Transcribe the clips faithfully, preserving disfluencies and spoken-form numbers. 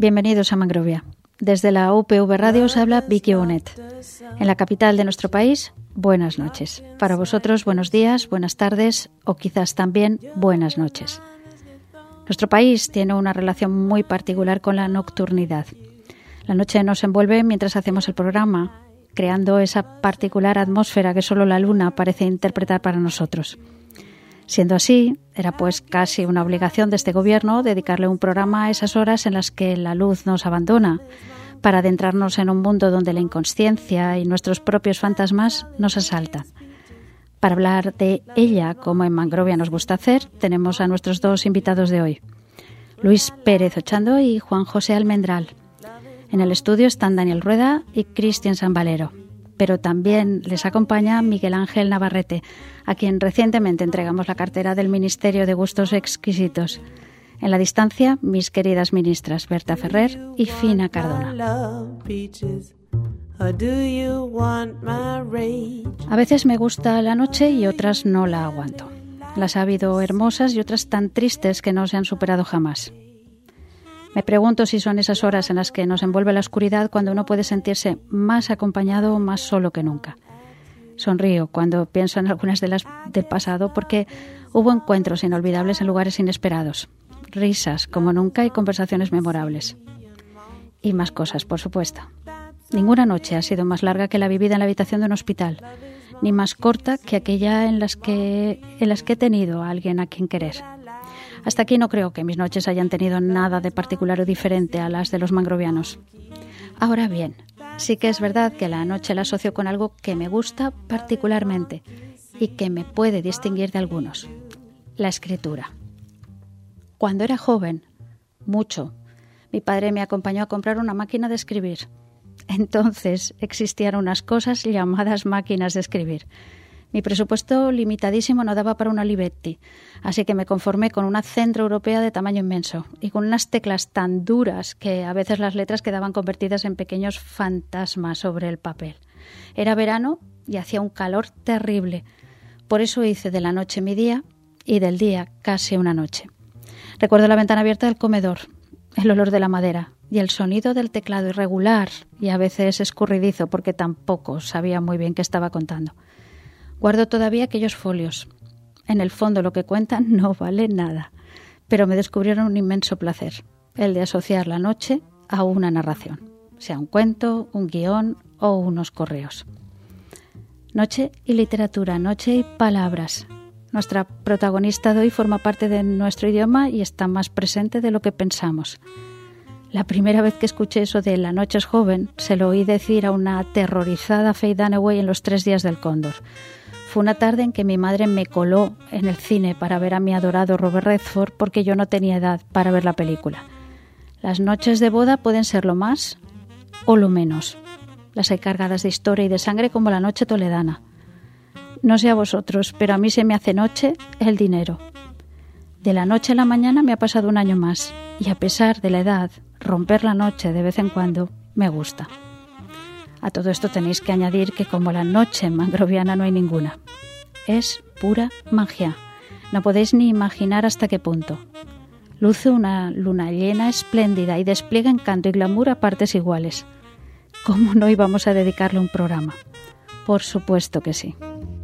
Bienvenidos a Mangrovia. Desde la U P V Radio os habla Vicky Bonet. En la capital de nuestro país, buenas noches. Para vosotros, buenos días, buenas tardes o quizás también buenas noches. Nuestro país tiene una relación muy particular con la nocturnidad. La noche nos envuelve mientras hacemos el programa, creando esa particular atmósfera que solo la luna parece interpretar para nosotros. Siendo así, era pues casi una obligación de este gobierno dedicarle un programa a esas horas en las que la luz nos abandona, para adentrarnos en un mundo donde la inconsciencia y nuestros propios fantasmas nos asaltan. Para hablar de ella, como en Mangrovia nos gusta hacer, tenemos a nuestros dos invitados de hoy, Luis Pérez Ochando y Juan José Almendral. En el estudio están Daniel Rueda y Cristian Sambalero, pero también les acompaña Miguel Ángel Navarrete, a quien recientemente entregamos la cartera del Ministerio de Gustos Exquisitos. En la distancia, mis queridas ministras Berta Ferrer y Fina Cardona. A veces me gusta la noche y otras no la aguanto. Las ha habido hermosas y otras tan tristes que no se han superado jamás. Me pregunto si son esas horas en las que nos envuelve la oscuridad cuando uno puede sentirse más acompañado o más solo que nunca. Sonrío cuando pienso en algunas de las del pasado porque hubo encuentros inolvidables en lugares inesperados, risas como nunca y conversaciones memorables. Y más cosas, por supuesto. Ninguna noche ha sido más larga que la vivida en la habitación de un hospital, ni más corta que aquella en las que, en las que he tenido a alguien a quien querer. Hasta aquí no creo que mis noches hayan tenido nada de particular o diferente a las de los mangrovianos. Ahora bien, sí que es verdad que la noche la asocio con algo que me gusta particularmente y que me puede distinguir de algunos: la escritura. Cuando era joven, mucho, mi padre me acompañó a comprar una máquina de escribir. Entonces existían unas cosas llamadas máquinas de escribir. Mi presupuesto limitadísimo no daba para una Olivetti, así que me conformé con una centroeuropea de tamaño inmenso y con unas teclas tan duras que a veces las letras quedaban convertidas en pequeños fantasmas sobre el papel. Era verano y hacía un calor terrible. Por eso hice de la noche mi día y del día casi una noche. Recuerdo la ventana abierta del comedor, el olor de la madera y el sonido del teclado irregular y a veces escurridizo porque tampoco sabía muy bien qué estaba contando. Guardo todavía aquellos folios. En el fondo lo que cuentan no vale nada, pero me descubrieron un inmenso placer, el de asociar la noche a una narración, sea un cuento, un guión o unos correos. Noche y literatura, noche y palabras. Nuestra protagonista de hoy forma parte de nuestro idioma y está más presente de lo que pensamos. La primera vez que escuché eso de la noche es joven, se lo oí decir a una aterrorizada Faye Dunaway en los tres días del Cóndor. Fue una tarde en que mi madre me coló en el cine para ver a mi adorado Robert Redford porque yo no tenía edad para ver la película. Las noches de boda pueden ser lo más o lo menos. Las hay cargadas de historia y de sangre como la noche toledana. No sé a vosotros, pero a mí se me hace noche el dinero. De la noche a la mañana me ha pasado un año más y a pesar de la edad, romper la noche de vez en cuando me gusta. A todo esto tenéis que añadir que como la noche mangroviana no hay ninguna. Es pura magia. No podéis ni imaginar hasta qué punto. Luce una luna llena espléndida y despliega encanto y glamour a partes iguales. ¿Cómo no íbamos a dedicarle un programa? Por supuesto que sí.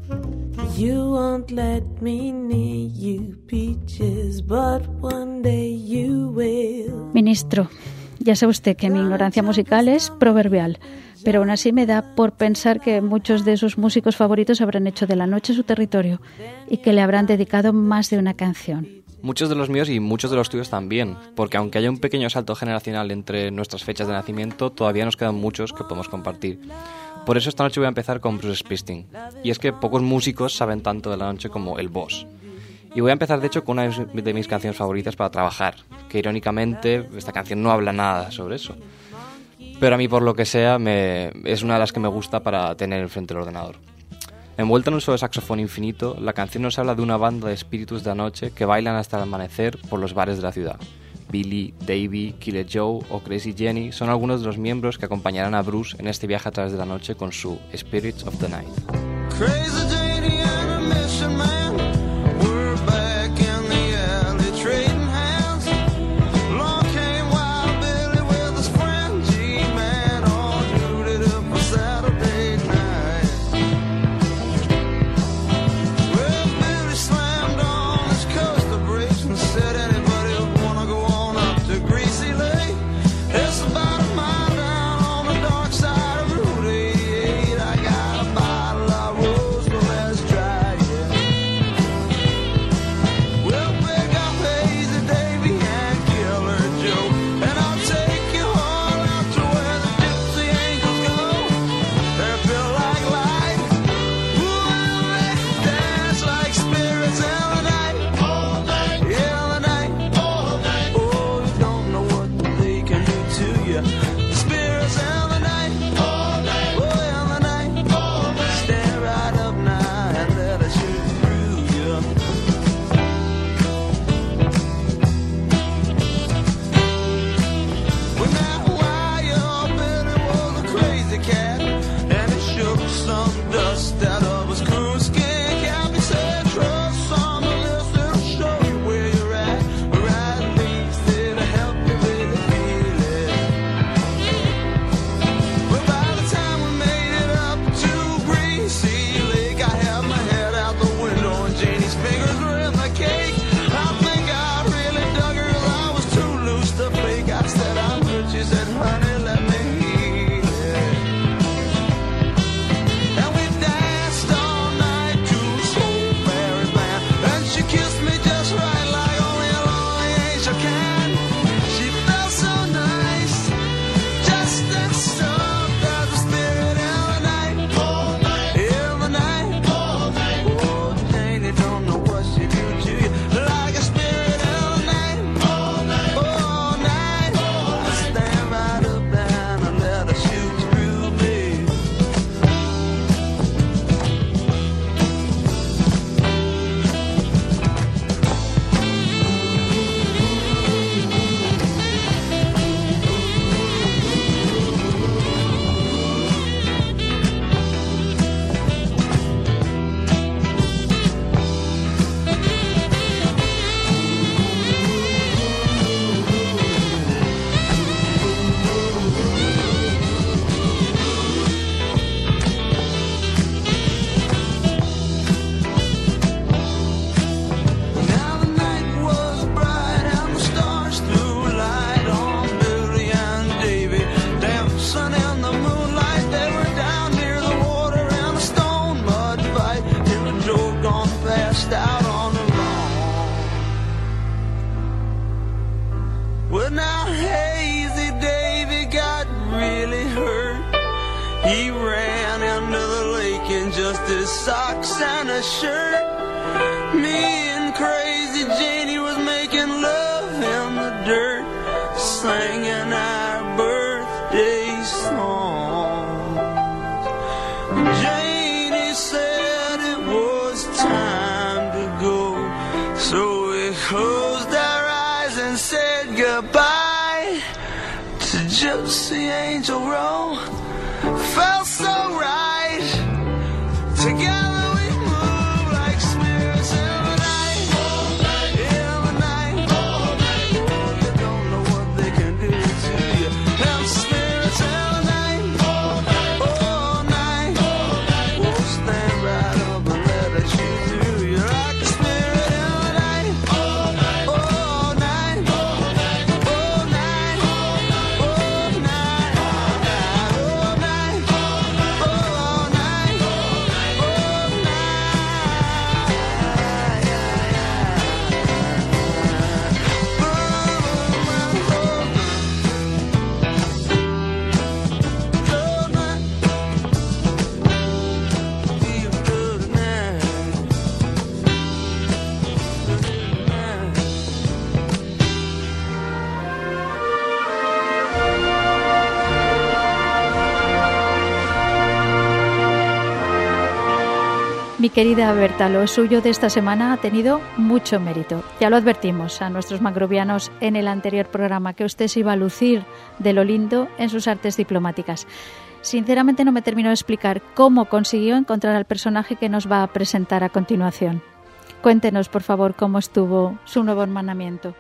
You won't let me near you, peaches, but one day you will. Ministro, ya sabe usted que mi ignorancia musical es proverbial, pero aún así me da por pensar que muchos de sus músicos favoritos habrán hecho de la noche su territorio y que le habrán dedicado más de una canción. Muchos de los míos y muchos de los tuyos también, porque aunque haya un pequeño salto generacional entre nuestras fechas de nacimiento, todavía nos quedan muchos que podemos compartir. Por eso esta noche voy a empezar con Bruce Springsteen. Y es que pocos músicos saben tanto de la noche como el boss. Y voy a empezar, de hecho, con una de mis canciones favoritas para trabajar, que irónicamente esta canción no habla nada sobre eso. Pero a mí, por lo que sea, me, es una de las que me gusta para tener enfrente del ordenador. Envuelta en un solo de saxofón infinito, la canción nos habla de una banda de espíritus de anoche que bailan hasta el amanecer por los bares de la ciudad. Billy, Davey, Killer Joe o Crazy Jenny son algunos de los miembros que acompañarán a Bruce en este viaje a través de la noche con su Spirits of the Night. Crazy Jenny and a mission man, we're back in the alley trading hands. Long came Wild Billy with twisted socks and a shirt. Me and crazy Janie was making love in the dirt, singing our birthday songs. Janie said it was time to go, so we closed our eyes and said goodbye to Gypsy Angel Row. Felt so right. Together we move like spirits in the night. In the night. You don't know what they can do to you. Them spirits in the night. All night. We'll stand right up and let us shoot through you like a spirit in the night. All night. All night. All night. All night. All night. All night. All night. Mi querida Berta, lo suyo de esta semana ha tenido mucho mérito. Ya lo advertimos a nuestros mangrovianos en el anterior programa, que usted se iba a lucir de lo lindo en sus artes diplomáticas. Sinceramente no me terminó de explicar cómo consiguió encontrar al personaje que nos va a presentar a continuación. Cuéntenos, por favor, cómo estuvo su nuevo hermanamiento.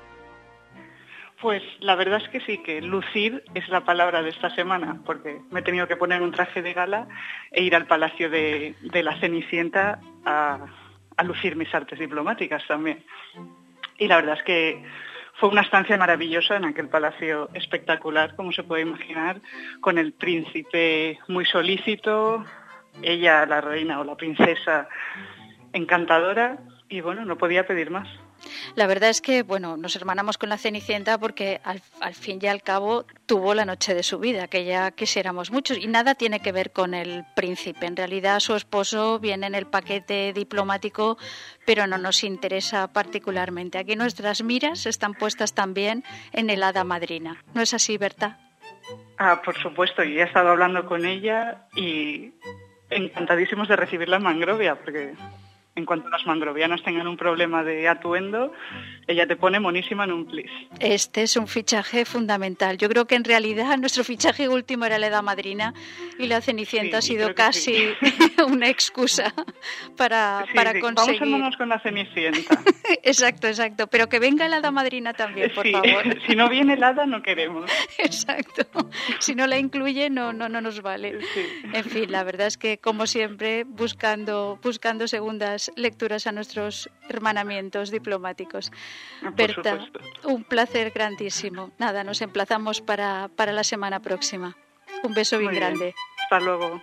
Pues la verdad es que sí, que lucir es la palabra de esta semana, porque me he tenido que poner un traje de gala e ir al Palacio de, de la Cenicienta a, a lucir mis artes diplomáticas también. Y la verdad es que fue una estancia maravillosa en aquel palacio espectacular, como se puede imaginar, con el príncipe muy solícito, ella, la reina o la princesa, encantadora, y bueno, no podía pedir más. La verdad es que, bueno, nos hermanamos con la Cenicienta porque al, al fin y al cabo tuvo la noche de su vida, que ya quisiéramos muchos, y nada tiene que ver con el príncipe. En realidad su esposo viene en el paquete diplomático, pero no nos interesa particularmente. Aquí nuestras miras están puestas también en el hada madrina. ¿No es así, Berta? Ah, por supuesto, y he estado hablando con ella y encantadísimos de recibirla en Mangrovia, porque en cuanto los mangrovianos tengan un problema de atuendo, ella te pone monísima en un plis. Este es un fichaje fundamental. Yo creo que en realidad nuestro fichaje último era la hada madrina y la Cenicienta sí, ha sido casi sí. una excusa para, sí, para sí. conseguir... Vamos a irnos con la Cenicienta. Exacto, exacto. Pero que venga la hada madrina también, por sí. favor. Si no viene el hada, no queremos. Exacto. Si no la incluye, no, no, no nos vale. Sí. En fin, la verdad es que, como siempre, buscando, buscando segundas lecturas a nuestros hermanamientos diplomáticos. Por Berta, supuesto. un placer grandísimo. Nada, nos emplazamos para, para la semana próxima. Un beso bien, Muy grande. Bien. Hasta luego.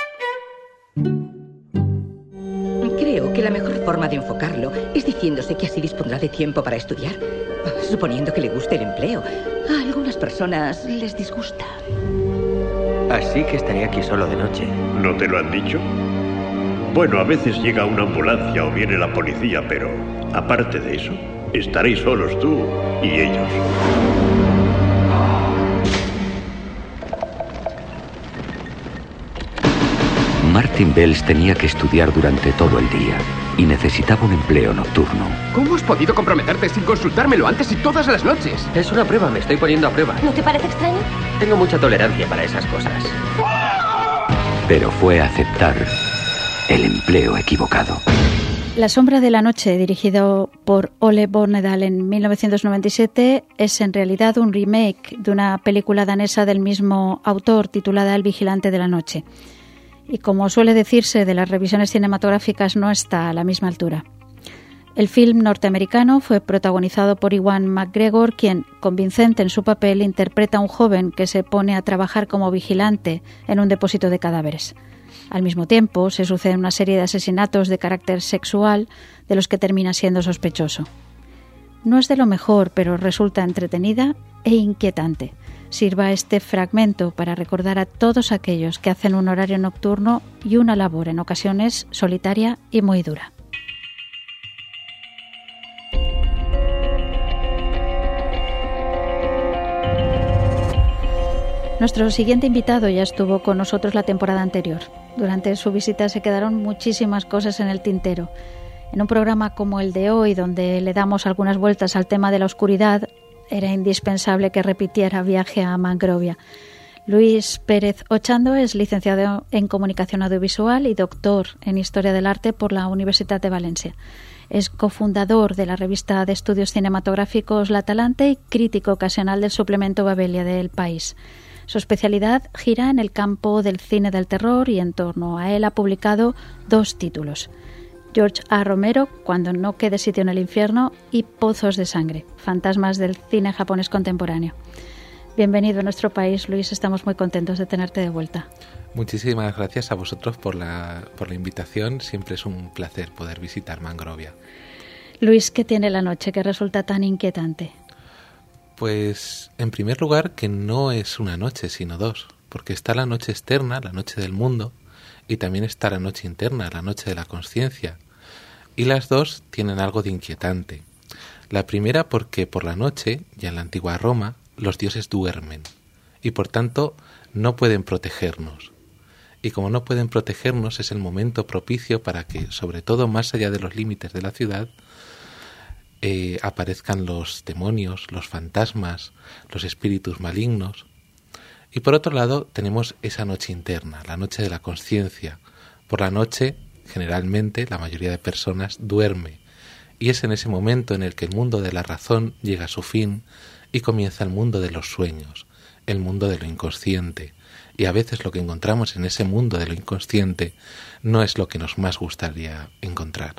Creo que la mejor forma de enfocarlo es diciéndose que así dispondrá de tiempo para estudiar, suponiendo que le guste el empleo. A algunas personas les disgusta. Así que estaré aquí solo de noche. ¿No te lo han dicho? Bueno, a veces llega una ambulancia o viene la policía, pero aparte de eso, estaréis solos tú y ellos. Martin Bells tenía que estudiar durante todo el día y necesitaba un empleo nocturno. ¿Cómo has podido comprometerte sin consultármelo antes y todas las noches? Es una prueba, me estoy poniendo a prueba. ¿No te parece extraño? Tengo mucha tolerancia para esas cosas. Pero fue aceptar el empleo equivocado. La sombra de la noche, dirigido por Ole Bornedal en mil novecientos noventa y siete, es en realidad un remake de una película danesa del mismo autor titulada El vigilante de la noche. Y como suele decirse de las revisiones cinematográficas, no está a la misma altura. El film norteamericano fue protagonizado por Ewan McGregor, quien, convincente en su papel, interpreta a un joven que se pone a trabajar como vigilante en un depósito de cadáveres. Al mismo tiempo, se suceden una serie de asesinatos de carácter sexual de los que termina siendo sospechoso. No es de lo mejor, pero resulta entretenida e inquietante. sirva este fragmento para recordar a todos aquellos que hacen un horario nocturno y una labor en ocasiones solitaria y muy dura. Nuestro siguiente invitado ya estuvo con nosotros la temporada anterior. Durante su visita se quedaron muchísimas cosas en el tintero. En un programa como el de hoy, donde le damos algunas vueltas al tema de la oscuridad, era indispensable que repitiera Viaje a Mangrovia. Luis Pérez Ochando es licenciado en Comunicación Audiovisual y doctor en Historia del Arte por la Universidad de Valencia. Es cofundador de la revista de estudios cinematográficos La Talante y crítico ocasional del suplemento Babelia del País. Su especialidad gira en el campo del cine del terror y en torno a él ha publicado dos títulos: George A. Romero, Cuando no quede sitio en el infierno, y Pozos de sangre, fantasmas del cine japonés contemporáneo. Bienvenido a nuestro país, Luis, estamos muy contentos de tenerte de vuelta. Muchísimas gracias a vosotros por la, por la invitación, siempre es un placer poder visitar Mangrovia. Luis, ¿qué tiene la noche que resulta tan inquietante? Pues, en primer lugar, que no es una noche, sino dos, porque está la noche externa, la noche del mundo, y también está la noche interna, la noche de la conciencia. Y las dos tienen algo de inquietante. La primera porque por la noche, ya en la antigua Roma, los dioses duermen, y por tanto no pueden protegernos. Y como no pueden protegernos, es el momento propicio para que, sobre todo más allá de los límites de la ciudad, Eh, aparezcan los demonios, los fantasmas, los espíritus malignos. Y por otro lado tenemos esa noche interna, la noche de la conciencia. Por la noche, generalmente, la mayoría de personas duerme, y es en ese momento en el que el mundo de la razón llega a su fin y comienza el mundo de los sueños, el mundo de lo inconsciente. Y a veces lo que encontramos en ese mundo de lo inconsciente no es lo que nos más gustaría encontrar.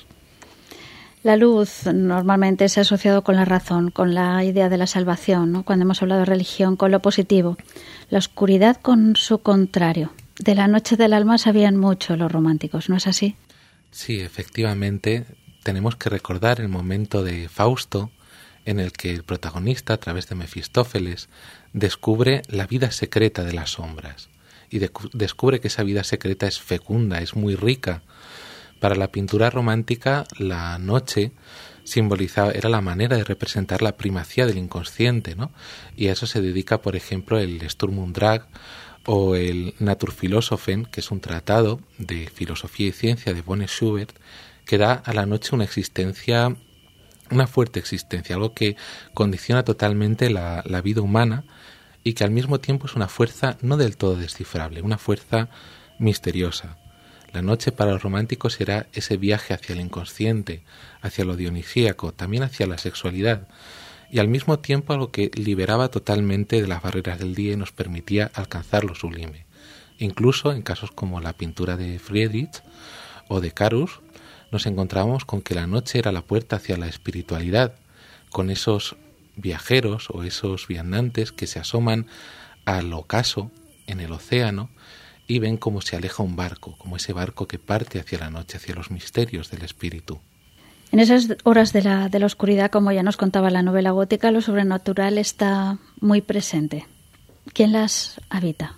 La luz normalmente se ha asociado con la razón, con la idea de la salvación, ¿no? Cuando hemos hablado de religión, con lo positivo. La oscuridad con su contrario. De la noche del alma sabían mucho los románticos, ¿no es así? Sí, efectivamente, tenemos que recordar el momento de Fausto en el que el protagonista, a través de Mefistófeles, descubre la vida secreta de las sombras y de- descubre que esa vida secreta es fecunda, es muy rica. Para la pintura romántica, la noche simbolizaba, era la manera de representar la primacía del inconsciente, ¿no? Y a eso se dedica, por ejemplo, el Sturm und Drang o el Naturphilosophen, que es un tratado de filosofía y ciencia de von Schubert, que da a la noche una existencia, una fuerte existencia, algo que condiciona totalmente la, la vida humana y que al mismo tiempo es una fuerza no del todo descifrable, una fuerza misteriosa. La noche para los románticos será ese viaje hacia el inconsciente, hacia lo dionisíaco, también hacia la sexualidad, y al mismo tiempo algo que liberaba totalmente de las barreras del día y nos permitía alcanzar lo sublime. Incluso en casos como la pintura de Friedrich o de Carus, nos encontramos con que la noche era la puerta hacia la espiritualidad, con esos viajeros o esos viandantes que se asoman al ocaso en el océano y ven cómo se aleja un barco, como ese barco que parte hacia la noche, hacia los misterios del espíritu. En esas horas de la, de la oscuridad, como ya nos contaba la novela gótica, lo sobrenatural está muy presente. ¿Quién las habita?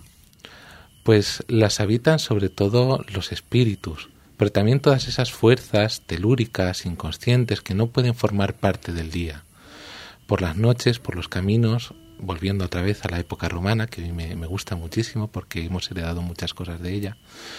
Pues las habitan sobre todo los espíritus, pero también todas esas fuerzas telúricas, inconscientes, que no pueden formar parte del día. Por las noches, por los caminos, volviendo otra vez a la época romana, que a mí me, me gusta muchísimo porque hemos heredado muchas cosas de ella,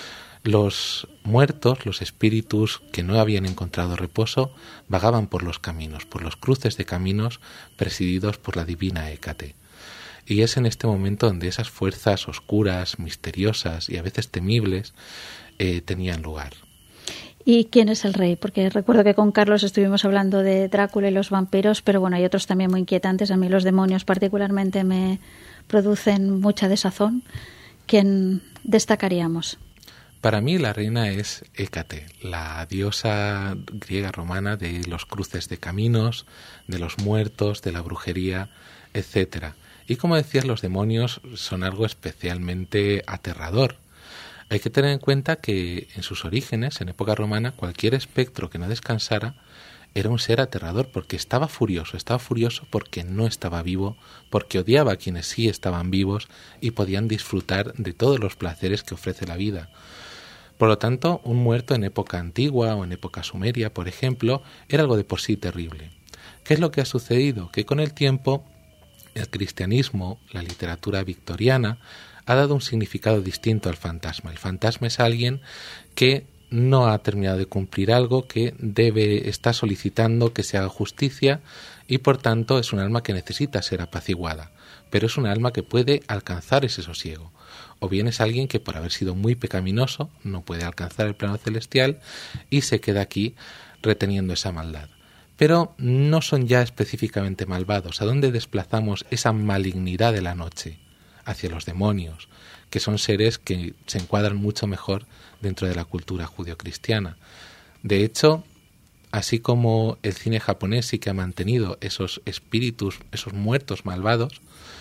los muertos, los espíritus que no habían encontrado reposo, vagaban por los caminos, por los cruces de caminos presididos por la divina Hécate. Y es en este momento donde esas fuerzas oscuras, misteriosas y a veces temibles eh, tenían lugar. ¿Y quién es el rey? Porque recuerdo que con Carlos estuvimos hablando de Drácula y los vampiros, pero bueno, hay otros también muy inquietantes. A mí los demonios particularmente me producen mucha desazón. ¿Quién destacaríamos? Para mí la reina es Hécate, la diosa griega romana de los cruces de caminos, de los muertos, de la brujería, etcétera. Y como decías, los demonios son algo especialmente aterrador. Hay que tener en cuenta que en sus orígenes, en época romana, cualquier espectro que no descansara era un ser aterrador porque estaba furioso, estaba furioso porque no estaba vivo, porque odiaba a quienes sí estaban vivos y podían disfrutar de todos los placeres que ofrece la vida. Por lo tanto, un muerto en época antigua o en época sumeria, por ejemplo, era algo de por sí terrible. ¿Qué es lo que ha sucedido? Que con el tiempo el cristianismo, la literatura victoriana, ha dado un significado distinto al fantasma. El fantasma es alguien que no ha terminado de cumplir algo, que debe está solicitando que se haga justicia y por tanto es un alma que necesita ser apaciguada, pero es un alma que puede alcanzar ese sosiego. O bien es alguien que por haber sido muy pecaminoso no puede alcanzar el plano celestial y se queda aquí reteniendo esa maldad. Pero no son ya específicamente malvados. ¿A dónde desplazamos esa malignidad de la noche? Hacia los demonios, que son seres que se encuadran mucho mejor dentro de la cultura judio-cristiana. De hecho, así como el cine japonés sí que ha mantenido esos espíritus, esos muertos malvados,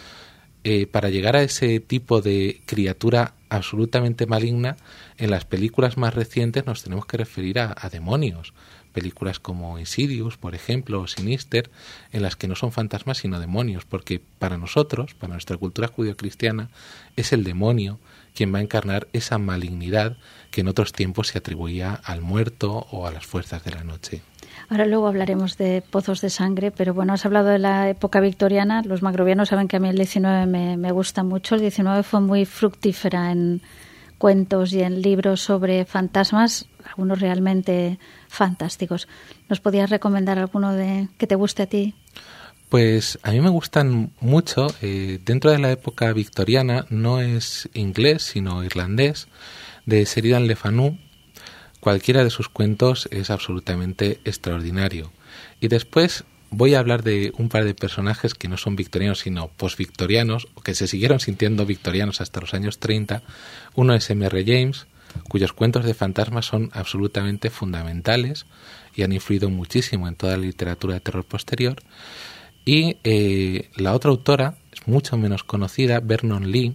eh, para llegar a ese tipo de criatura absolutamente maligna, en las películas más recientes nos tenemos que referir a, a demonios. Películas como Insidious, por ejemplo, o Sinister, en las que no son fantasmas sino demonios, porque para nosotros, para nuestra cultura judio-cristiana, es el demonio quien va a encarnar esa malignidad que en otros tiempos se atribuía al muerto o a las fuerzas de la noche. Ahora luego hablaremos de pozos de sangre, pero bueno, has hablado de la época victoriana. Los macrobianos saben que a mí el diecinueve me, me gusta mucho. El diecinueve fue muy fructífera en cuentos y en libros sobre fantasmas, algunos realmente fantásticos. ¿Nos podías recomendar alguno de que te guste a ti? Pues a mí me gustan mucho. Eh, dentro de la época victoriana, no es inglés sino irlandés, de Sheridan Le Fanu. Cualquiera de sus cuentos es absolutamente extraordinario. Y después voy a hablar de un par de personajes que no son victorianos sino postvictorianos, o que se siguieron sintiendo victorianos hasta los años treinta. Uno es eme erre James, cuyos cuentos de fantasmas son absolutamente fundamentales y han influido muchísimo en toda la literatura de terror posterior. Y eh, la otra autora, es mucho menos conocida, Vernon Lee,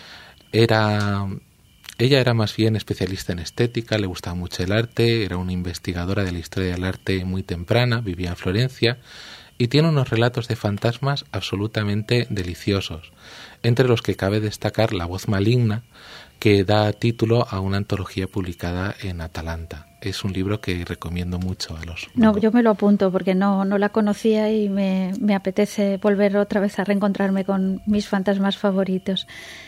era... Ella era más bien especialista en estética, le gustaba mucho el arte, era una investigadora de la historia del arte muy temprana, vivía en Florencia y tiene unos relatos de fantasmas absolutamente deliciosos, entre los que cabe destacar La voz maligna, que da título a una antología publicada en Atalanta. Es un libro que recomiendo mucho a los... No, yo me lo apunto porque no, no la conocía y me, me apetece volver otra vez a reencontrarme con mis fantasmas favoritos.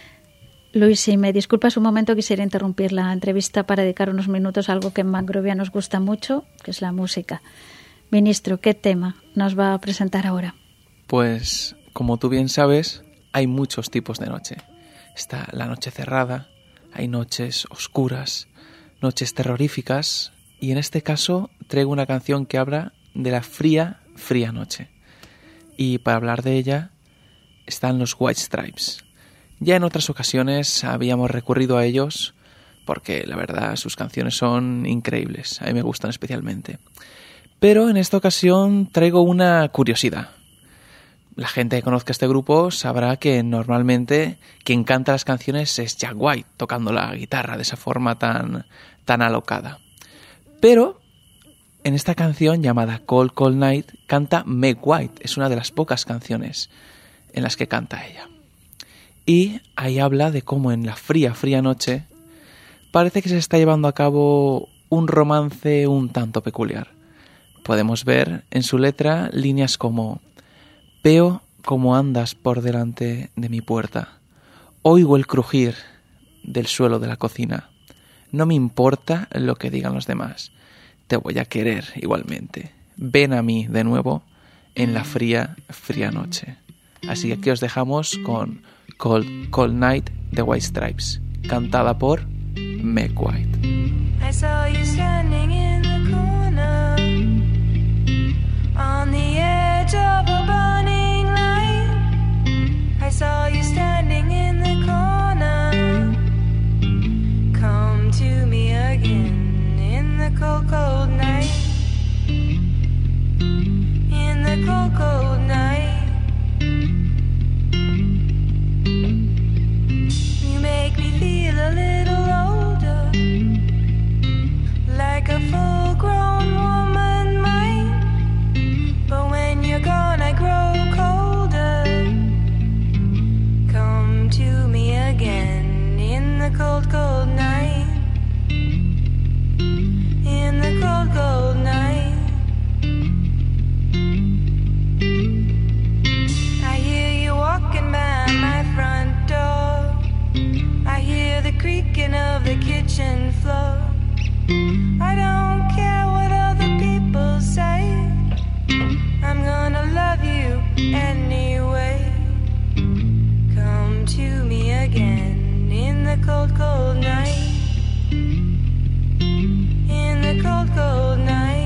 Luis, si me disculpas un momento, quisiera interrumpir la entrevista para dedicar unos minutos a algo que en Mangrovia nos gusta mucho, que es la música. Ministro, ¿qué tema nos va a presentar ahora? Pues, como tú bien sabes, hay muchos tipos de noche. Está la noche cerrada, hay noches oscuras, noches terroríficas, y en este caso traigo una canción que habla de la fría, fría noche. Y para hablar de ella están los White Stripes. Ya en otras ocasiones habíamos recurrido a ellos porque la verdad sus canciones son increíbles, a mí me gustan especialmente. Pero en esta ocasión traigo una curiosidad. La gente que conozca este grupo sabrá que normalmente quien canta las canciones es Jack White, tocando la guitarra de esa forma tan, tan alocada. Pero en esta canción llamada Cold Cold Night canta Meg White, es una de las pocas canciones en las que canta ella. Y ahí habla de cómo en la fría, fría noche parece que se está llevando a cabo un romance un tanto peculiar. Podemos ver en su letra líneas como: veo cómo andas por delante de mi puerta, oigo el crujir del suelo de la cocina, no me importa lo que digan los demás, te voy a querer igualmente, ven a mí de nuevo en la fría, fría noche. Así que aquí os dejamos con Cold, Cold Night de White Stripes, cantada por Meg White. I saw you standing in the corner on the edge of a burning light. I saw you standing in the corner. Come to me again in the cold, cold night. In the cold, cold night. Make me feel a little older, like a full-grown woman might. the cold, cold night. In the cold, cold night. I hear you walking by my front door. I hear the creaking of the kitchen floor. I don't care what other people say. I'm gonna love you anyway. Come to me again in the cold, cold night. In the cold, cold night.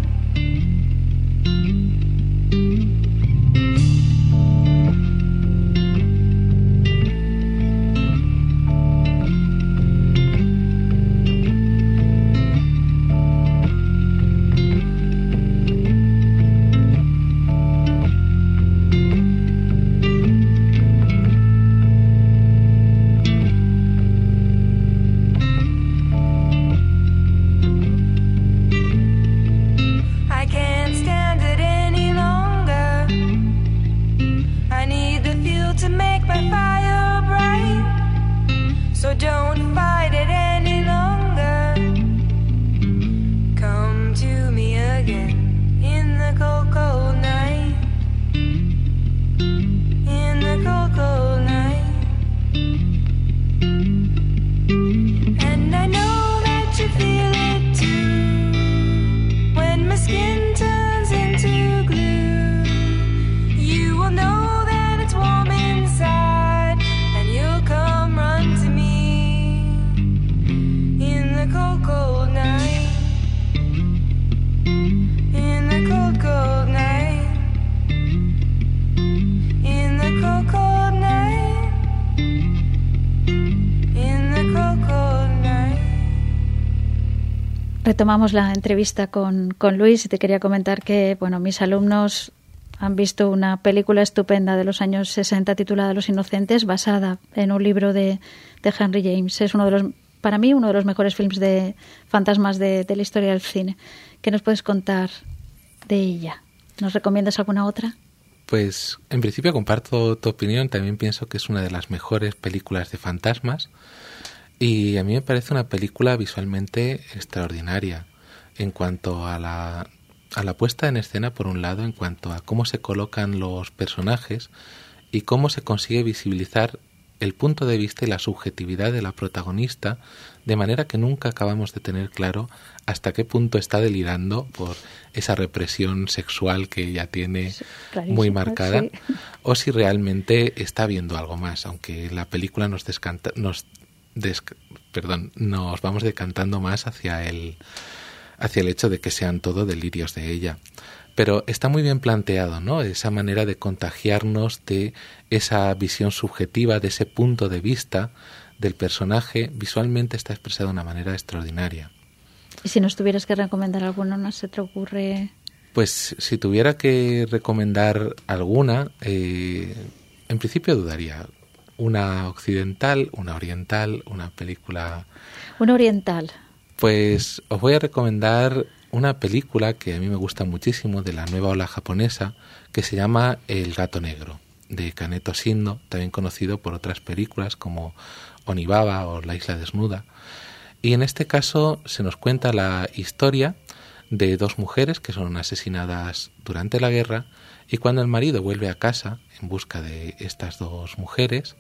Don't fight it any longer. Come to me again in the cold, cold night. In the cold, cold night. And I know that you feel it too. When my skin turns into glue, you will know that it's warm inside, and you'll come run to me. Cold, cold night. In the cold, cold night. In the cold, cold night. In the cold, cold night. Retomamos la entrevista con, con Luis y te quería comentar que, bueno, mis alumnos han visto una película estupenda de los años sesenta titulada Los Inocentes, basada en un libro de, de Henry James. Es uno de los para mí, uno de los mejores films de fantasmas de, de la historia del cine. ¿Qué nos puedes contar de ella? ¿Nos recomiendas alguna otra? Pues, en principio comparto tu opinión. También pienso que es una de las mejores películas de fantasmas. Y a mí me parece una película visualmente extraordinaria. En cuanto a la, a la puesta en escena, por un lado, en cuanto a cómo se colocan los personajes y cómo se consigue visibilizar el punto de vista y la subjetividad de la protagonista, de manera que nunca acabamos de tener claro hasta qué punto está delirando por esa represión sexual que ella tiene sí, muy marcada, sí. O si realmente está viendo algo más, aunque la película nos descanta, nos des, perdón, nos vamos decantando más hacia el hacia el hecho de que sean todo delirios de ella. Pero está muy bien planteado, ¿no? Esa manera de contagiarnos de esa visión subjetiva, de ese punto de vista del personaje, visualmente está expresado de una manera extraordinaria. ¿Y si nos tuvieras que recomendar alguna, no se te ocurre? Pues si tuviera que recomendar alguna, eh, en principio dudaría. Una occidental, una oriental, una película... Una oriental. Pues os voy a recomendar una película que a mí me gusta muchísimo, de la nueva ola japonesa, que se llama El gato negro, de Kaneto Shindo, también conocido por otras películas como Onibaba o La isla desnuda. Y en este caso se nos cuenta la historia de dos mujeres que son asesinadas durante la guerra, y cuando el marido vuelve a casa en busca de estas dos mujeres,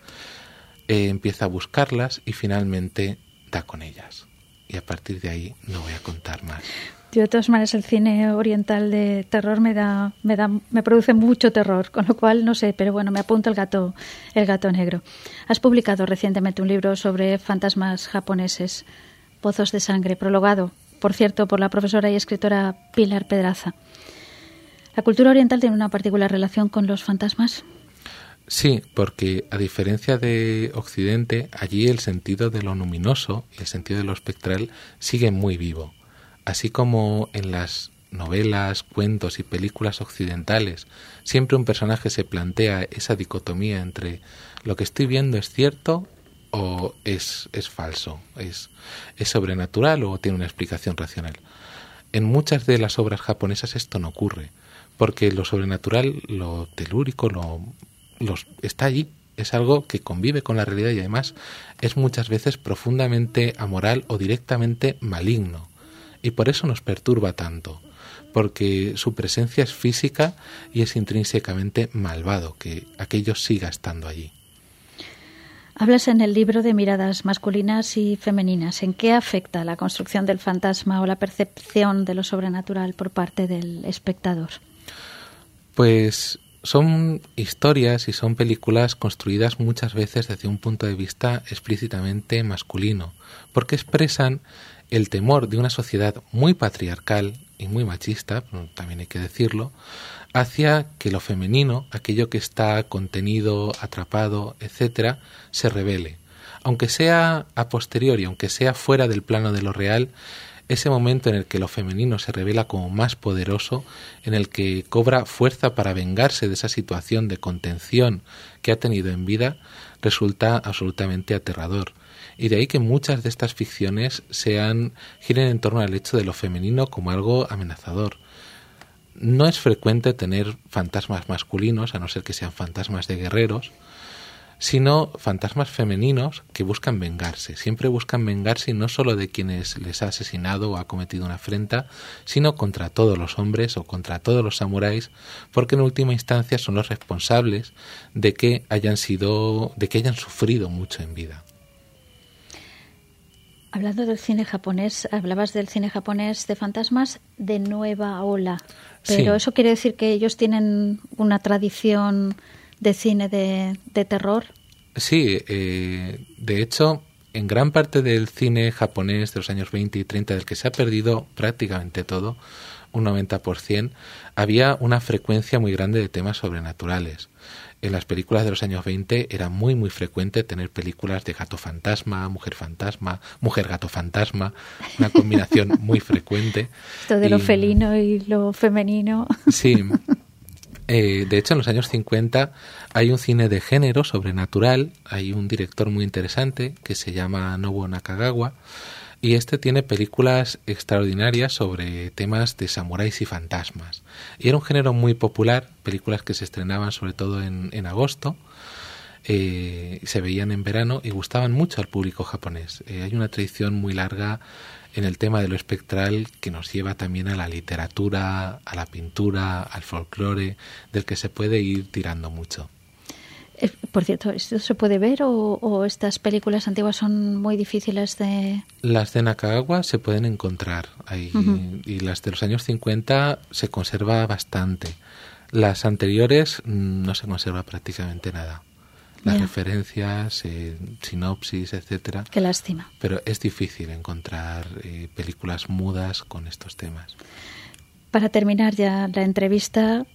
eh, empieza a buscarlas y finalmente da con ellas. Y a partir de ahí no voy a contar más. Yo, de todas maneras, el cine oriental de terror me da, me da, me produce mucho terror, con lo cual no sé, pero bueno, me apunto el gato, el gato negro. Has publicado recientemente un libro sobre fantasmas japoneses, Pozos de sangre, prologado, por cierto, por la profesora y escritora Pilar Pedraza. ¿La cultura oriental tiene una particular relación con los fantasmas? Sí, porque a diferencia de Occidente, allí el sentido de lo luminoso y el sentido de lo espectral sigue muy vivo. Así como en las novelas, cuentos y películas occidentales siempre un personaje se plantea esa dicotomía entre lo que estoy viendo es cierto o es, es falso, es, es sobrenatural o tiene una explicación racional. En muchas de las obras japonesas esto no ocurre, porque lo sobrenatural, lo telúrico, lo, los, está allí Es algo que convive con la realidad y además es muchas veces profundamente amoral o directamente maligno. Y por eso nos perturba tanto, porque su presencia es física y es intrínsecamente malvado, que aquello siga estando allí. Hablas en el libro de miradas masculinas y femeninas. ¿En qué afecta la construcción del fantasma o la percepción de lo sobrenatural por parte del espectador? Pues son historias y son películas construidas muchas veces desde un punto de vista explícitamente masculino, porque expresan el temor de una sociedad muy patriarcal y muy machista, también hay que decirlo, hacia que lo femenino, aquello que está contenido, atrapado, etcétera, se revele. Aunque sea a posteriori, aunque sea fuera del plano de lo real, ese momento en el que lo femenino se revela como más poderoso, en el que cobra fuerza para vengarse de esa situación de contención que ha tenido en vida, resulta absolutamente aterrador. Y de ahí que muchas de estas ficciones sean giren en torno al hecho de lo femenino como algo amenazador. No es frecuente tener fantasmas masculinos, a no ser que sean fantasmas de guerreros, sino fantasmas femeninos que buscan vengarse. Siempre buscan vengarse y no solo de quienes les ha asesinado o ha cometido una afrenta, sino contra todos los hombres o contra todos los samuráis, porque en última instancia son los responsables de que hayan sido, de que hayan sufrido mucho en vida. Hablando del cine japonés, hablabas del cine japonés de fantasmas de nueva ola, pero sí. ¿Eso quiere decir que ellos tienen una tradición de cine de, de terror? Sí, eh, de hecho, en gran parte del cine japonés de los años veinte y treinta, del que se ha perdido prácticamente todo, un noventa por ciento, había una frecuencia muy grande de temas sobrenaturales. En las películas de los años veinte era muy muy frecuente tener películas de gato fantasma, mujer fantasma, mujer gato fantasma, una combinación muy frecuente. Esto de y, lo felino y lo femenino. Sí. Eh, de hecho, en los años cincuenta hay un cine de género sobrenatural, hay un director muy interesante que se llama Nobuo Nakagawa, y este tiene películas extraordinarias sobre temas de samuráis y fantasmas. Y era un género muy popular, películas que se estrenaban sobre todo en, en agosto, eh, se veían en verano y gustaban mucho al público japonés. Eh, hay una tradición muy larga en el tema de lo espectral que nos lleva también a la literatura, a la pintura, al folclore, del que se puede ir tirando mucho. Por cierto, ¿esto se puede ver o, o estas películas antiguas son muy difíciles de...? Las de Nakagawa se pueden encontrar ahí, uh-huh. Y las de los años cincuenta se conserva bastante. Las anteriores no se conserva prácticamente nada. Las yeah. referencias, eh, sinopsis, etcétera. Qué lástima. Pero es difícil encontrar eh, películas mudas con estos temas. Para terminar ya la entrevista,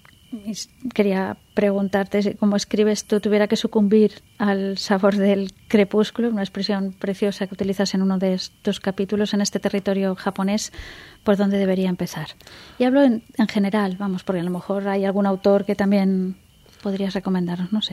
quería preguntarte si, como escribes, tú tuviera que sucumbir al sabor del crepúsculo, una expresión preciosa que utilizas en uno de estos capítulos, en este territorio japonés, ¿por dónde debería empezar? Y hablo en, en general, vamos, porque a lo mejor hay algún autor que también podrías recomendarnos, no sé.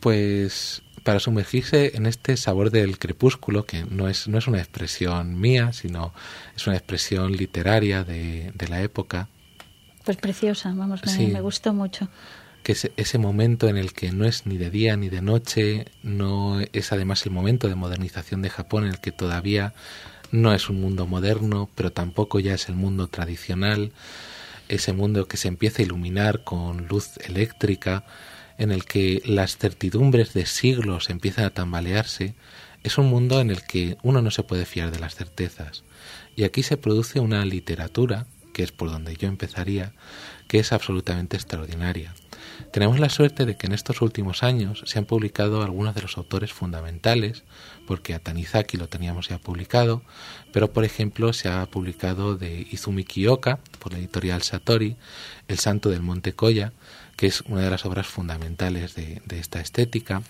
Pues para sumergirse en este sabor del crepúsculo, que no es, no es una expresión mía, sino es una expresión literaria de, de la época. Pues preciosa, vamos, me, sí, me gustó mucho. Que es ese momento en el que no es ni de día ni de noche, no es además el momento de modernización de Japón en el que todavía no es un mundo moderno, pero tampoco ya es el mundo tradicional, ese mundo que se empieza a iluminar con luz eléctrica, en el que las certidumbres de siglos empiezan a tambalearse. Es un mundo en el que uno no se puede fiar de las certezas. Y aquí se produce una literatura, que es por donde yo empezaría, que es absolutamente extraordinaria. Tenemos la suerte de que en estos últimos años se han publicado algunos de los autores fundamentales, porque a Tanizaki lo teníamos ya publicado, pero por ejemplo se ha publicado de Izumi Kiyoka, por la editorial Satori, El Santo del Monte Koya, que es una de las obras fundamentales de, de esta estética,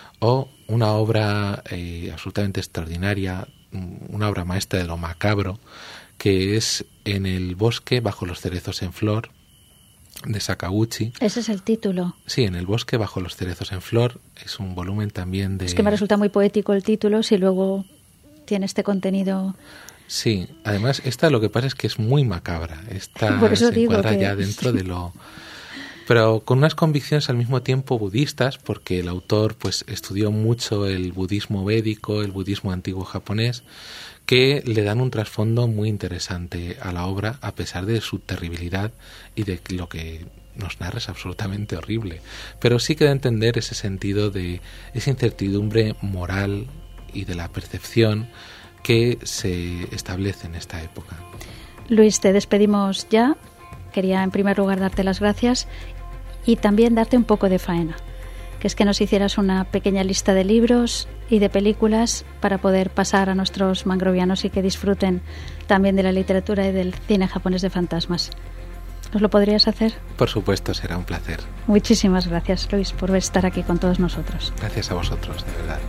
o una obra eh, absolutamente extraordinaria, una obra maestra de lo macabro, que es En el bosque bajo los cerezos en flor, de Sakaguchi. Ese es el título. Sí, En el bosque bajo los cerezos en flor. Es un volumen también de... Es que me resulta muy poético el título, si luego tiene este contenido... Sí, además esta lo que pasa es que es muy macabra. Esta Por eso se digo encuadra que... ya dentro de lo... pero con unas convicciones al mismo tiempo budistas, porque el autor pues estudió mucho el budismo védico, el budismo antiguo japonés, que le dan un trasfondo muy interesante a la obra, a pesar de su terribilidad y de lo que nos narra es absolutamente horrible. Pero sí que da a entender ese sentido de esa incertidumbre moral y de la percepción que se establece en esta época. Luis, te despedimos ya. Quería en primer lugar darte las gracias y también darte un poco de faena, que es que nos hicieras una pequeña lista de libros y de películas para poder pasar a nuestros mangrovianos y que disfruten también de la literatura y del cine japonés de fantasmas. ¿Nos lo podrías hacer? Por supuesto, será un placer. Muchísimas gracias, Luis, por estar aquí con todos nosotros. Gracias a vosotros, de verdad.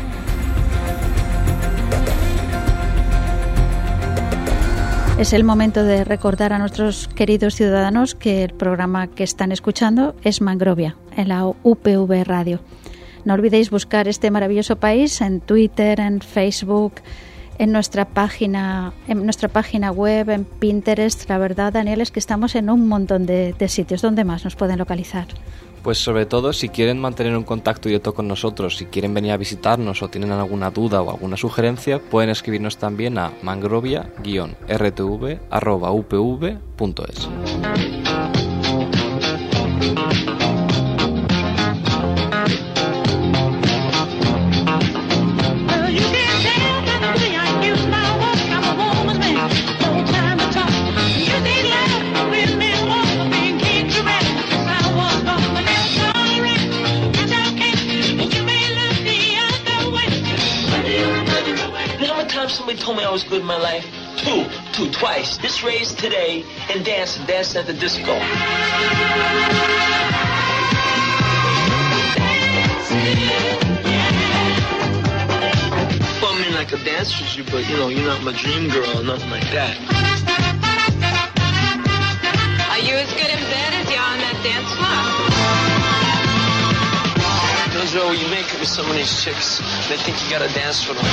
Es el momento de recordar a nuestros queridos ciudadanos que el programa que están escuchando es Mangrovia, en la U P V Radio. No olvidéis buscar este maravilloso país en Twitter, en Facebook, en nuestra página, en nuestra página web, en Pinterest. La verdad, Daniel, es que estamos en un montón de, de sitios. ¿Dónde más nos pueden localizar? Pues sobre todo, si quieren mantener un contacto directo con nosotros, si quieren venir a visitarnos o tienen alguna duda o alguna sugerencia, pueden escribirnos también a mangrovia guion r t v arroba u p v punto es. Somebody told me I was good in my life. Two, two, twice. This raised today and dancing, dancing at the disco. Well, I mean, like a dance with you, but you know, you're not my dream girl or nothing like that. Are you as good in bed as you are on that dance floor? You know, Joe, you make it with some of these chicks. They think you gotta dance for them.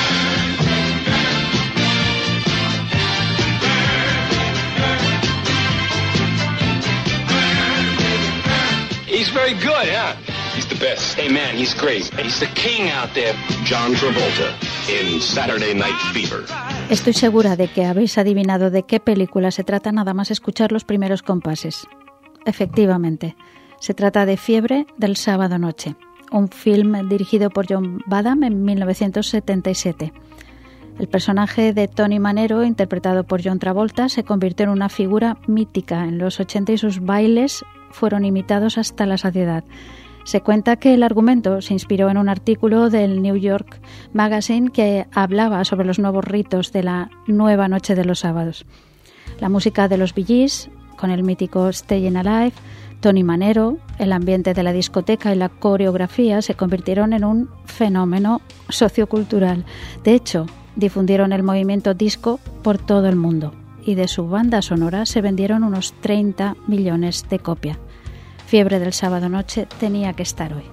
He's very good, huh? He's the best. Hey, man, he's great. He's the king out there. John Travolta in Saturday Night Fever. Estoy segura de que habéis adivinado de qué película se trata nada más escuchar los primeros compases. Efectivamente, se trata de Fiebre del sábado noche, un film dirigido por John Badham en mil novecientos setenta y siete. El personaje de Tony Manero, interpretado por John Travolta, se convirtió en una figura mítica en los ochenta y sus bailes fueron imitados hasta la saciedad. Se cuenta que el argumento se inspiró en un artículo del New York Magazine que hablaba sobre los nuevos ritos de la nueva noche de los sábados. La música de los Bee Gees, con el mítico Stayin' Alive, Tony Manero, el ambiente de la discoteca y la coreografía se convirtieron en un fenómeno sociocultural. De hecho, difundieron el movimiento disco por todo el mundo y de su banda sonora se vendieron unos treinta millones de copias. Fiebre del sábado noche tenía que estar hoy.